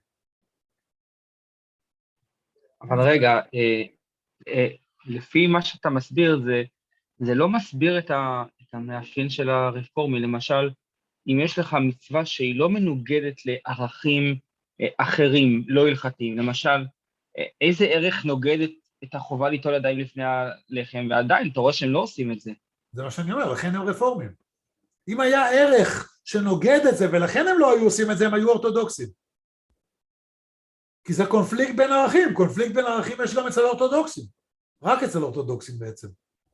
אבל רגע, לפי מה שאתה מסביר, זה לא מסביר את המאפיין של הרפורמי. למשל, אם יש לך מצווה שהיא לא מנוגדת לערכים אחרים, לא הלכתיים, למשל, איזה ערך נוגדת את החובה ליטול ידיים לפני הלחם, ועדיין, אתה רואה שהם לא עושים את זה. זה מה שאני אומר, לכן הם רפורמים. אם היה ערך שנוגד את זה, ולכן הם לא היו עושים את זה, הם היו אורתודוקסים. כי זה קונפליקט בין ערכים, קונפליקט בין ערכים יש גם אצל אורתודוקסים. רק אצל אורתודוקסים בעצם.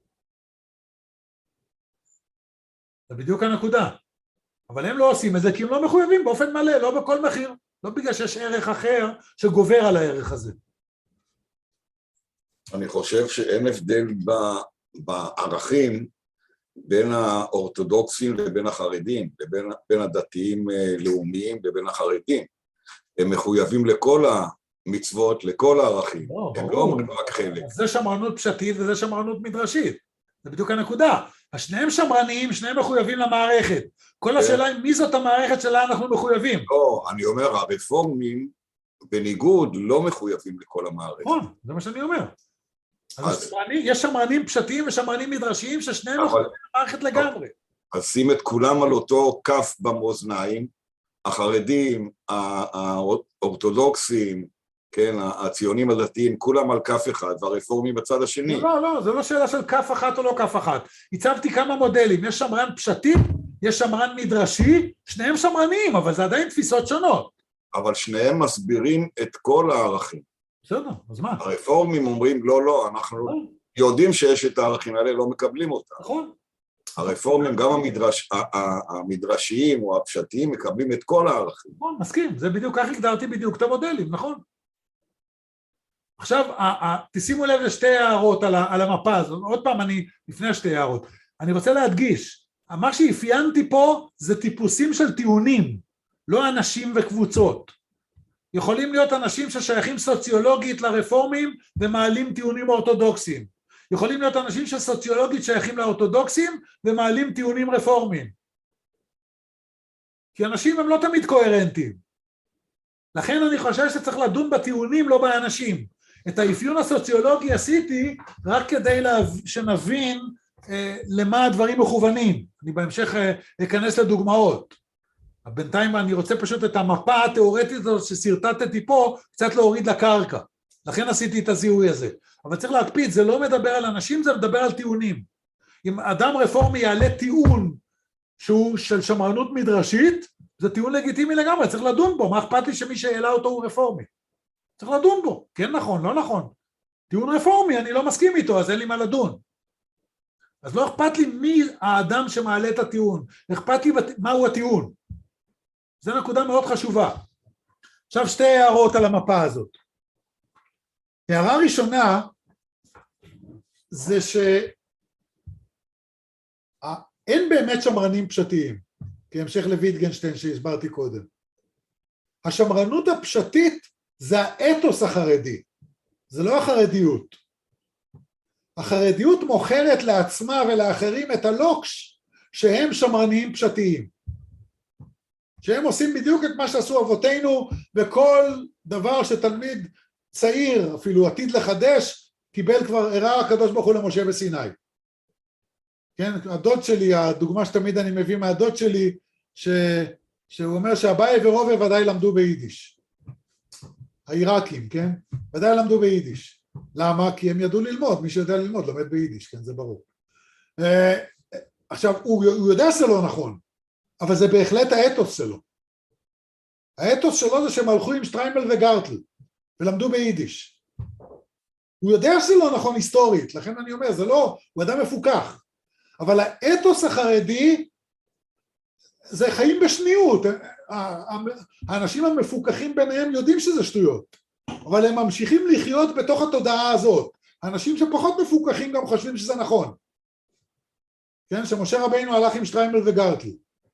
זה בדיוק הנקודה. אבל הם לא עושים את זה כי הם לא מחויבים באופן מלא, לא בכל מחיר. לא בגלל שיש ערך אחר שגובר על הערך הזה. אני חושב שאין הבדל בערכים בין האורתודוקסים לבין החרדים, בין הדתיים לאומיים לבין החרדים. הם מחויבים לכל המצוות, לכל הערכים. הם לא אומרים רק חלק. זה שמרנות פשטית וזה שמרנות מדרשית. זה בדיוק הנקודה. השניהם שמרניים, שניהם מחויבים למערכת. כל השאלה היא מי זאת המערכת שלה אנחנו מחויבים. לא, אני אומר, הרפורמים בניגוד לא מחויבים לכל המערכת. נכון, זה מה שאני אומר. יש שמרנים פשטיים ושמרנים מדרשיים ששניהם מחויבים למערכת לגמרי. אז שים את כולם על אותו כף במאזניים, החרדים, האורתודוקסים, כן, הציונים הדתיים, כולם על כף אחד, והרפורמים בצד השני. לא, זה לא שאלה של כף אחת או לא כף אחת. הצבתי כמה מודלים, יש שמרן פשטי, יש שמרן מדרשי, שניהם שמרנים, אבל זה עדיין תפיסות שונות. אבל שניהם מסבירים את כל הערכים. בסדר, אז מה? הרפורמים אומרים, לא, אנחנו יודעים שיש את הערכים האלה, לא מקבלים אותם. נכון. הרפורמים, גם המדרשיים או הפשטיים, מקבלים את כל הערכים. נכון, מסכים, זה בדיוק, כך הגדרתי בדיוק את המודלים, נכון? עכשיו, תשימו לב לשתי הערות על המפה הזאת, עוד פעם לפני השתי הערות, אני רוצה להדגיש, מה שאפיינתי פה זה טיפוסים של טיעונים, לא אנשים וקבוצות. יכולים להיות אנשים ששייכים סוציולוגית לרפורמים ומעלים טיעונים אורתודוקסיים. יכולים להיות אנשים שסוציולוגית שייכים לאורתודוקסים ומעלים טיעונים רפורמיים. כי אנשים הם לא תמיד קוהרנטיים. לכן אני חושב שצריך לדון בטיעונים, לא באנשים. את האפיון הסוציולוגי עשיתי רק כדי שנבין למה הדברים מכוונים. אני בהמשך אכנס לדוגמאות. בינתיים אני רוצה פשוט את המפה התיאורטית הזאת שסרטטתי פה, קצת להוריד לקרקע. לכן עשיתי את הזיהוי הזה. אבל צריך להקפיד, זה לא מדבר על אנשים, זה מדבר על טיעונים. אם אדם רפורמי יעלה טיעון שהוא של שמרנות מדרשית, זה טיעון לגיטימי לגמרי, צריך לדון בו, מה אכפת לי שמי שהעלה אותו הוא רפורמי? צריך לדון בו, כן נכון, לא נכון. טיעון רפורמי, אני לא מסכים איתו, אז אין לי מה לדון. אז לא אכפת לי מי האדם שמעלה את הטיעון, אכפת לי מהו הטיעון. זו נקודה מאוד חשובה. עכשיו שתי הערות על המפה הזאת. הערה ראשונה זה שאין באמת שמרנים פשטיים, כהמשך לויטגנשטיין שהסברתי קודם. השמרנות הפשטית זה האתוס החרדי, זה לא החרדיות. החרדיות מוכרת לעצמה ולאחרים את הלוקש שהם שמרניים פשטיים. שהם עושים בדיוק את מה שעשו אבותינו, וכל דבר שתלמיד צעיר, אפילו עתיד לחדש, קיבל כבר הראה הקדוש ברוך הוא למשה בסיני. כן, הדוד שלי, הדוגמה שתמיד אני מביא מהדוד שלי, שהוא אומר שאביי ורובה ודאי למדו ביידיש. העיראקים, כן? ודאי למדו ביידיש. למה? כי הם ידעו ללמוד, מי שיודע ללמוד לומד ביידיש, כן? זה ברור. עכשיו, הוא יודע שזה לא נכון, אבל זה בהחלט האתוס שלו. האתוס שלו זה שהם הלכו עם שטריימל וגרטל, ולמדו ביידיש. הוא יודע שזה לא נכון היסטורית, לכן אני אומר, זה לא, הוא אדם מפוקח. אבל האתוס החרדי, זה חיים בשניות. האנשים המפוקחים ביניהם יודעים שזה שטויות, אבל הם ממשיכים לחיות בתוך התודעה הזאת. האנשים שפחות מפוקחים גם חושבים שזה נכון. כן, שמשה רבינו הלך עם שטריימל וגרטל.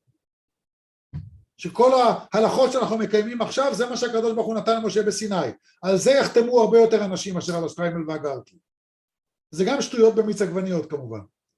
שכל ההלכות שאנחנו מקיימים עכשיו, זה מה שהקדוש ברוך הוא נתן למשה בסיני. על זה יחתמו הרבה יותר אנשים אשר על השטריימל והגרטל. זה גם שטויות במיץ עגבניות כמובן.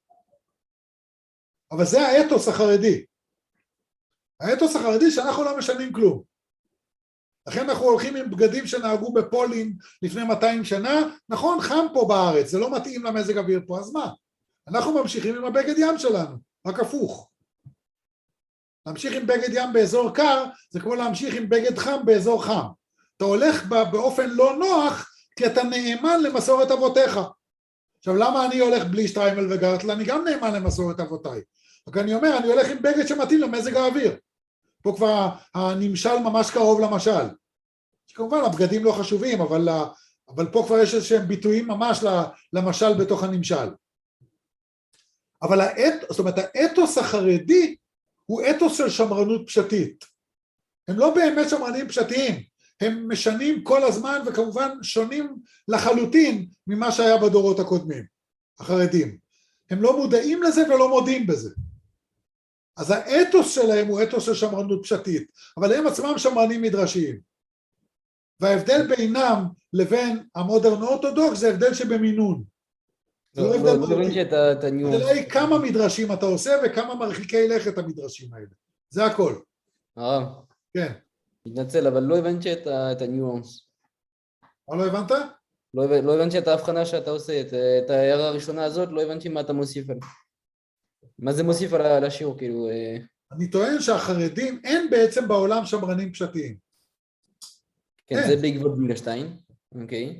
אבל זה האתוס החרדי. האתוס החרדי שאנחנו לא משנים כלום. לכן אנחנו הולכים עם בגדים שנהגו בפולין לפני 200 שנה, נכון, חם פה בארץ, זה לא מתאים למזג אוויר פה, אז מה? אנחנו ממשיכים עם הבגד ים שלנו, רק הפוך. להמשיך עם בגד ים באזור קר, זה כמו להמשיך עם בגד חם באזור חם. אתה הולך באופן לא נוח, כי אתה נאמן למסורת אבותיך. עכשיו, למה אני הולך בלי שטריימל וגרטל? אני גם נאמן למסורת אבותיי. רק אני אומר, אני הולך עם בגד שמתאים למזג האוויר. פה כבר הנמשל ממש קרוב למשל. כמובן, הבגדים לא חשובים, אבל פה כבר יש איזשהם ביטויים ממש למשל בתוך הנמשל. אבל זאת אומרת, האתוס החרדי הוא אתוס של שמרנות פשטית. הם לא באמת שמרנים פשטיים, הם משנים כל הזמן וכמובן שונים לחלוטין ממה שהיה בדורות הקודמים, החרדים. הם לא מודעים לזה ולא מודים בזה. אז האתוס שלהם הוא אתוס של שמרנות פשטית, אבל הם עצמם שמרנים מדרשיים. וההבדל בינם לבין המודרן אורתודוקס זה הבדל שבמינון. לא הבנתי את הניואנס. זה לא כמה מדרשים אתה עושה וכמה מרחיקי לכת המדרשים האלה. זה הכל. כן. מתנצל, אבל לא הבנתי את הניואנס. מה לא הבנת? לא הבנתי את ההבחנה שאתה עושה, את ההערה הראשונה הזאת, לא הבנתי מה אתה מוסיף עליה. מה זה מוסיף על השיעור, כאילו? אני טוען שהחרדים אין בעצם בעולם שמרנים פשטיים. כן, זה בעקבות וינגשטיין, אוקיי.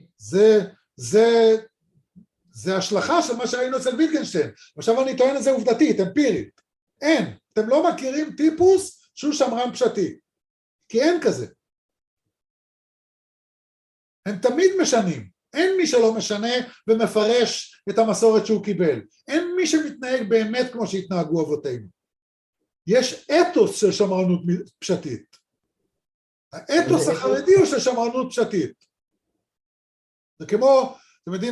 זה השלכה של מה שראינו אצל ויטגנשטיין. עכשיו אני טוען את זה עובדתית, אמפירית. אין, אתם לא מכירים טיפוס שהוא שמרן פשטי. כי אין כזה. הם תמיד משנים. אין מי שלא משנה ומפרש את המסורת שהוא קיבל. אין מי שמתנהג באמת כמו שהתנהגו אבותינו. יש אתוס של שמרנות פשטית. האתוס החרדי הוא של שמרנות פשטית. זה כמו, אתם יודעים,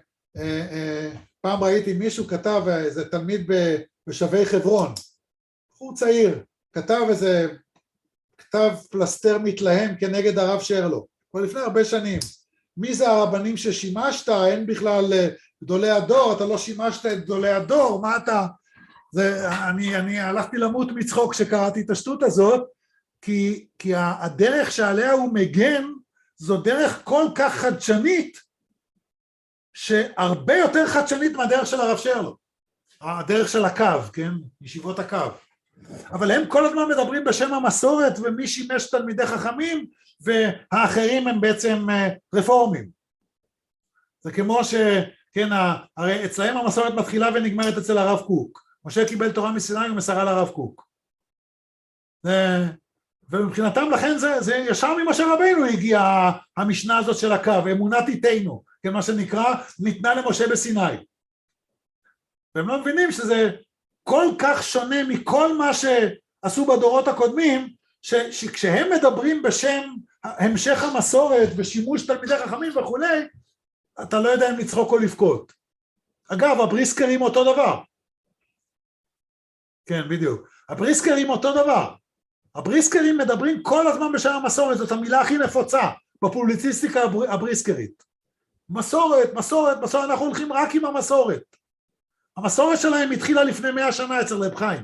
פעם ראיתי מישהו כתב, איזה תלמיד בשבי חברון, בחור צעיר, כתב איזה כתב פלסטר מתלהם כנגד הרב שרלו, כבר לפני הרבה שנים. מי זה הרבנים ששימשת? אין בכלל גדולי הדור, אתה לא שימשת את גדולי הדור, מה אתה? אני הלכתי למות מצחוק כשקראתי את השטות הזאת, כי הדרך שעליה הוא מגן, זו דרך כל כך חדשנית, שהרבה יותר חדשנית מהדרך של הרב שרלו, הדרך של הקו, כן? ישיבות הקו. אבל הם כל הזמן מדברים בשם המסורת, ומי שימש תלמידי חכמים, והאחרים הם בעצם רפורמים. זה כמו כן, הרי אצלהם המסורת מתחילה ונגמרת אצל הרב קוק. משה קיבל תורה מסיני ומסרה לרב קוק. ומבחינתם לכן זה ישר ממשה רבינו הגיע המשנה הזאת של הקו, אמונת איתנו, כמה שנקרא, ניתנה למשה בסיני. והם לא מבינים שזה כל כך שונה מכל מה שעשו בדורות הקודמים, שכשהם מדברים בשם המשך המסורת ושימוש תלמידי חכמים וכולי, אתה לא יודע אם לצחוק או לבכות. אגב, הבריסקרים אותו דבר. כן, בדיוק. הבריסקרים אותו דבר. הבריסקרים מדברים כל הזמן בשם המסורת, זאת המילה הכי נפוצה בפובליציסטיקה הבריסקרית. מסורת, מסורת, מסורת, אנחנו הולכים רק עם המסורת. המסורת שלהם התחילה לפני 100 שנה אצל רב חיים,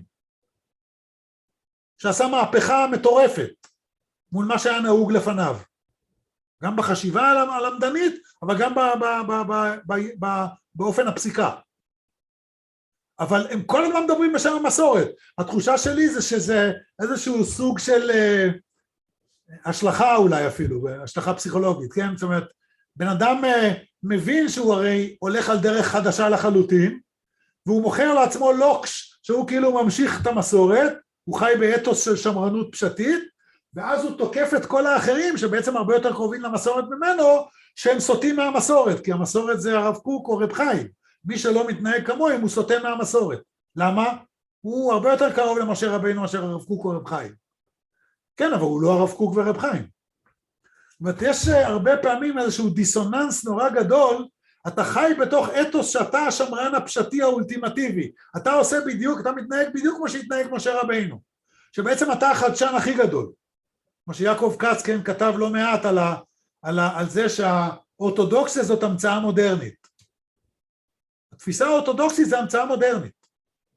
שעשה מהפכה מטורפת מול מה שהיה נהוג לפניו. גם בחשיבה הלמדנית, אבל גם באופן הפסיקה. אבל הם כל הזמן מדברים בשם המסורת. התחושה שלי זה שזה איזשהו סוג של השלכה אולי אפילו, השלכה פסיכולוגית, כן? זאת אומרת, בן אדם מבין שהוא הרי הולך על דרך חדשה לחלוטין, והוא מוכר לעצמו לוקש, שהוא כאילו ממשיך את המסורת, הוא חי באתוס של שמרנות פשטית, ואז הוא תוקף את כל האחרים, שבעצם הרבה יותר קרובים למסורת ממנו, שהם סוטים מהמסורת, כי המסורת זה הרב קוק או רב חיים. מי שלא מתנהג כמוהם הוא סוטה מהמסורת. למה? הוא הרבה יותר קרוב למשה רבינו מאשר הרב קוק או רב חיים. כן, אבל הוא לא הרב קוק ורב חיים. זאת אומרת, יש הרבה פעמים איזשהו דיסוננס נורא גדול, אתה חי בתוך אתוס שאתה השמרן הפשטי האולטימטיבי, אתה עושה בדיוק, אתה מתנהג בדיוק כמו שהתנהג משה רבינו, שבעצם אתה החדשן הכי גדול. כמו שיעקב כץ כן כתב לא מעט על זה שהאורתודוקסיה זאת המצאה מודרנית. התפיסה האורתודוקסית זה המצאה מודרנית.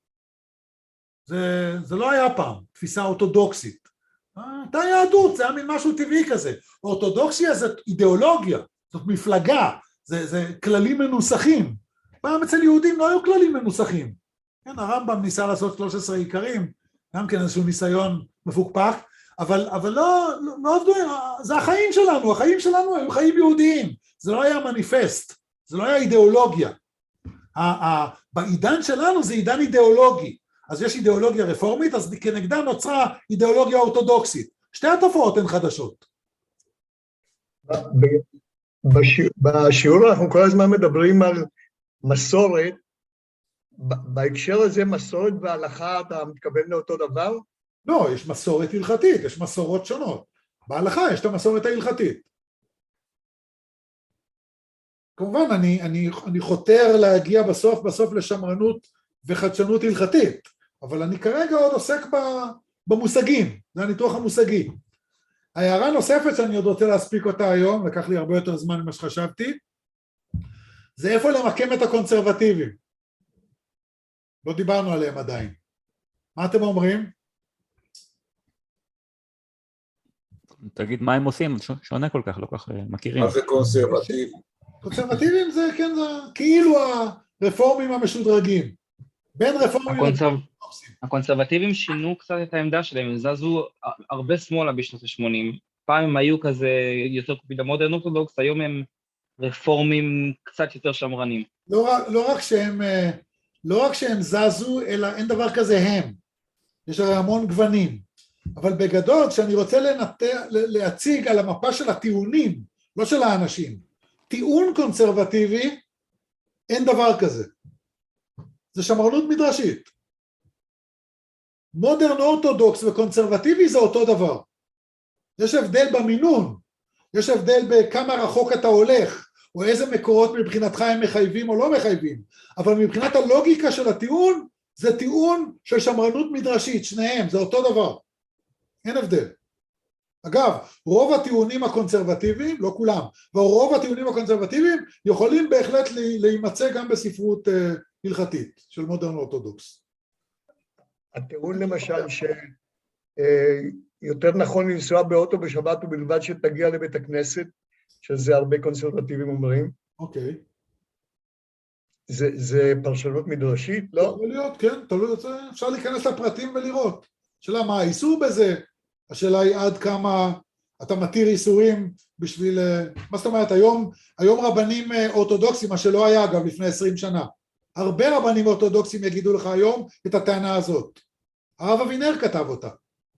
זה לא היה פעם, תפיסה אורתודוקסית. הייתה יהדות, זה היה מין משהו טבעי כזה. אורתודוקסיה זאת אידיאולוגיה, זאת מפלגה, זה כללים מנוסחים. פעם אצל יהודים לא היו כללים מנוסחים. כן, הרמב"ם ניסה לעשות 13 עיקרים, גם כן איזשהו ניסיון מפוקפק, אבל לא עבדו, זה החיים שלנו היו חיים יהודיים, זה לא היה מניפסט, זה לא היה אידיאולוגיה. בעידן שלנו זה עידן אידיאולוגי, אז יש אידיאולוגיה רפורמית, אז כנגדה נוצרה אידיאולוגיה אורתודוקסית. שתי התופעות הן חדשות. בשיעור אנחנו כל הזמן מדברים על מסורת, בהקשר הזה מסורת והלכה אתה מתכוון לאותו דבר? לא, יש מסורת הלכתית, יש מסורות שונות. בהלכה יש את המסורת ההלכתית. כמובן, אני חותר להגיע בסוף לשמרנות וחדשנות הלכתית, אבל אני כרגע עוד עוסק במושגים, זה הניתוח המושגי. ההערה נוספת שאני עוד רוצה להספיק אותה היום, לקח לי הרבה יותר זמן ממה שחשבתי, זה איפה למקם את הקונסרבטיבים. לא דיברנו עליהם עדיין. מה אתם אומרים? תגיד מה הם עושים, שונה כל כך, לא כך מכירים. מה זה קונסרבטיבי? קונסרבטיבים זה, כן, זה כאילו הרפורמים המשודרגים. בין רפורמים... הקונסרבטיבים שינו קצת את העמדה שלהם, הם זזו הרבה שמאלה בשנות ה-80. פעם הם היו כזה יותר קופיד המודרן אורתודוקס, היום הם רפורמים קצת יותר שמרנים. לא רק שהם זזו, אלא אין דבר כזה הם. יש הרי המון גוונים. אבל בגדול, כשאני רוצה להציג על המפה של הטיעונים, לא של האנשים, טיעון קונסרבטיבי, אין דבר כזה. זה שמרנות מדרשית. מודרן אורתודוקס וקונסרבטיבי זה אותו דבר. יש הבדל במינון, יש הבדל בכמה רחוק אתה הולך, או איזה מקורות מבחינתך הם מחייבים או לא מחייבים, אבל מבחינת הלוגיקה של הטיעון, זה טיעון של שמרנות מדרשית, שניהם, זה אותו דבר. אין הבדל. אגב, רוב הטיעונים הקונסרבטיביים, לא כולם, ורוב הטיעונים הקונסרבטיביים יכולים בהחלט להימצא גם בספרות הלכתית של מודרן אורתודוקס. הטיעון למשל שיותר נכון לנסוע באוטו בשבת ובלבד שתגיע לבית הכנסת, שזה הרבה קונסרבטיבים אומרים. אוקיי. זה פרשנות מדרשית, לא? יכול להיות, כן, תלוי, אפשר להיכנס לפרטים ולראות. השאלה מה האיסור בזה, השאלה היא עד כמה אתה מתיר איסורים בשביל, מה זאת אומרת, היום רבנים אורתודוקסים, מה שלא היה אגב לפני 20 שנה, הרבה רבנים אורתודוקסים יגידו לך היום את הטענה הזאת. הרב אבינר כתב אותה.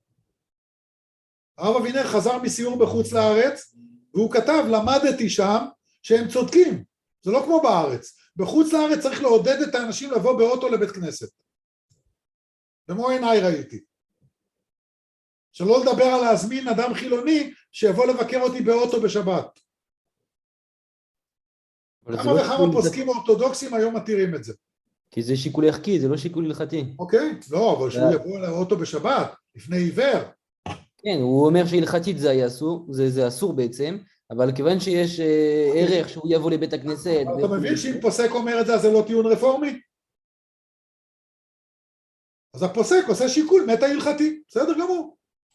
הרב אבינר חזר מסיור בחוץ לארץ, והוא כתב, למדתי שם שהם צודקים, זה לא כמו בארץ, בחוץ לארץ צריך לעודד את האנשים לבוא באוטו לבית כנסת. במו עיניי ראיתי. שלא לדבר על להזמין אדם חילוני שיבוא לבקר אותי באוטו בשבת. כמה וכמה פוסקים אורתודוקסים היום מתירים את זה. כי זה שיקול ערכי, זה לא שיקול הלכתי. אוקיי, לא, אבל שהוא יבוא לאוטו בשבת, לפני עיוור. כן, הוא אומר שהלכתית זה אסור בעצם, אבל כיוון שיש ערך שהוא יבוא לבית הכנסת... אתה מבין שאם פוסק אומר את זה, אז זה לא טיעון רפורמי? אז הפוסק עושה שיקול מטה הלכתי, בסדר גמור.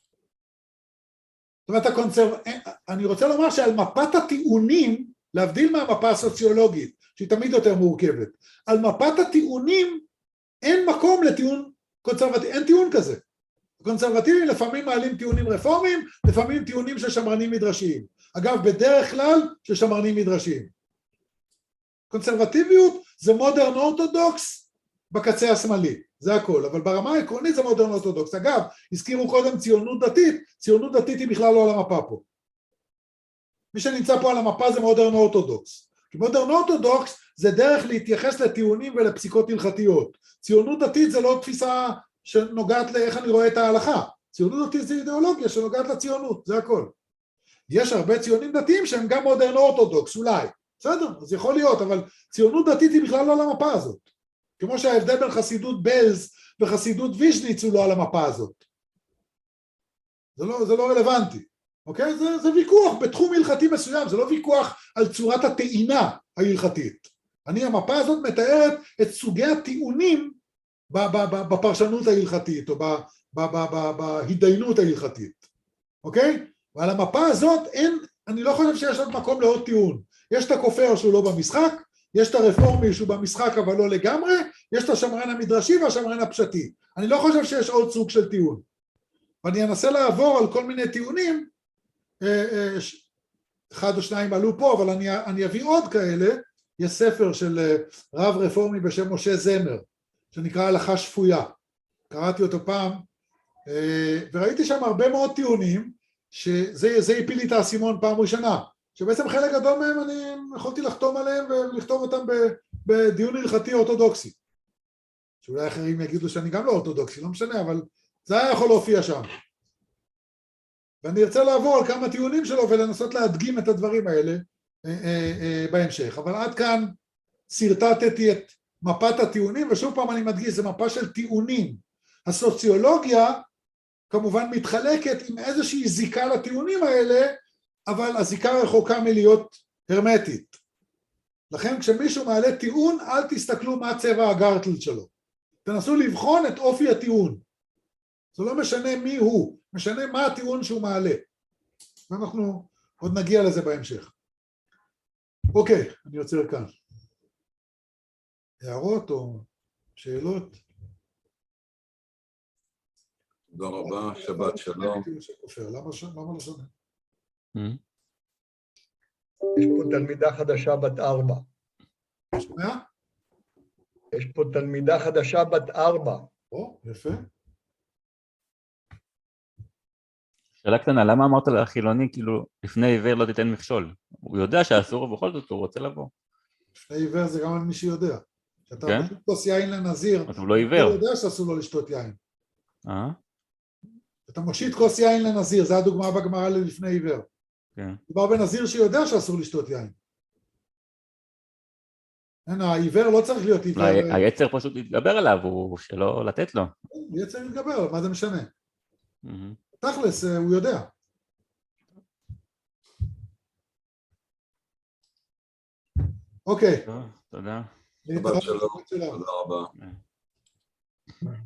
זאת אומרת, אני רוצה לומר שעל מפת הטיעונים, להבדיל מהמפה הסוציולוגית, שהיא תמיד יותר מורכבת, על מפת הטיעונים אין מקום לטיעון קונסרבטיבי, אין טיעון כזה. קונסרבטיבים לפעמים מעלים טיעונים רפורמיים, לפעמים טיעונים של שמרנים מדרשיים. אגב, בדרך כלל של שמרנים מדרשיים. קונסרבטיביות זה מודרן אורתודוקס בקצה השמאלי, זה הכל, אבל ברמה העקרונית זה מודרן אורתודוקס. אגב, הזכירו קודם ציונות דתית, ציונות דתית היא בכלל לא על המפה פה. מי שנמצא פה על המפה זה מודרן אורתודוקס. כי מודרן אורתודוקס זה דרך להתייחס לטיעונים ולפסיקות הלכתיות. ציונות דתית זה לא תפיסה שנוגעת לאיך אני רואה את ההלכה. ציונות דתית זה אידיאולוגיה שנוגעת לציונות, זה הכל. יש הרבה ציונים דתיים שהם גם מודרן אורתודוקס, אולי. בסדר, אז יכול להיות, אבל ציונות דתית היא בכלל לא על המפה הזאת. כמו שההבדל בין חסידות בלז וחסידות ויז'ניץ הוא לא על המפה הזאת. זה לא רלוונטי. אוקיי? זה ויכוח בתחום הלכתי מסוים, זה לא ויכוח על צורת הטעינה ההלכתית. המפה הזאת מתארת את סוגי הטיעונים בפרשנות ההלכתית, או בהתדיינות ההלכתית. אוקיי? ועל המפה הזאת אני לא חושב שיש עוד מקום לעוד טיעון. יש את הכופר שהוא לא במשחק, יש את הרפורמי שהוא במשחק אבל לא לגמרי, יש את השמרן המדרשי והשמרן הפשטי. אני לא חושב שיש עוד סוג של טיעון. ואני אנסה לעבור על כל מיני טיעונים, אחד או שניים עלו פה, אבל אני אביא עוד כאלה. יש ספר של רב רפורמי בשם משה זמר, שנקרא הלכה שפויה. קראתי אותו פעם, וראיתי שם הרבה מאוד טיעונים, שזה הפיל לי את האסימון פעם ראשונה, שבעצם חלק גדול מהם אני יכולתי לחתום עליהם ולכתוב אותם בדיון הלכתי אורתודוקסי. שאולי אחרים יגידו שאני גם לא אורתודוקסי, לא משנה, אבל זה היה יכול להופיע שם. ואני ארצה לעבור על כמה טיעונים שלו ולנסות להדגים את הדברים האלה בהמשך. אבל עד כאן סרטטתי את מפת הטיעונים, ושוב פעם אני מדגיש, זה מפה של טיעונים. הסוציולוגיה כמובן מתחלקת עם איזושהי זיקה לטיעונים האלה, אבל הזיקה רחוקה מלהיות הרמטית. לכן כשמישהו מעלה טיעון, אל תסתכלו מה צבע הגרטל שלו. תנסו לבחון את אופי הטיעון. זה לא משנה מי הוא, משנה מה הטיעון שהוא מעלה. ואנחנו עוד נגיע לזה בהמשך. אוקיי, אני עוצר כאן. הערות או שאלות? תודה רבה, שבת שלום. למה לא שונה? יש פה תלמידה חדשה בת 4. שומע? יש פה תלמידה חדשה בת 4. או, יפה. שאלה קטנה, למה אמרת לחילוני, כאילו, לפני עיוור לא תיתן מכשול? הוא יודע שאסור, ובכל זאת הוא רוצה לבוא. לפני עיוור זה גם על מי שיודע. כשאתה כן? מושיט כוס יין לנזיר, אז הוא לא עיוור. הוא יודע שאסור לו לשתות יין. אה? אתה מושיט כוס יין לנזיר, זו הדוגמה בגמרא ללפני עיוור. כן. מדובר בנזיר שיודע שאסור לשתות יין. העיוור לא צריך להיות עיוור. היצר פשוט להתגבר עליו, הוא שלא לתת לו. יצר להתגבר, מה זה משנה? תכלס, הוא יודע. אוקיי. תודה. שבת שלום, תודה רבה.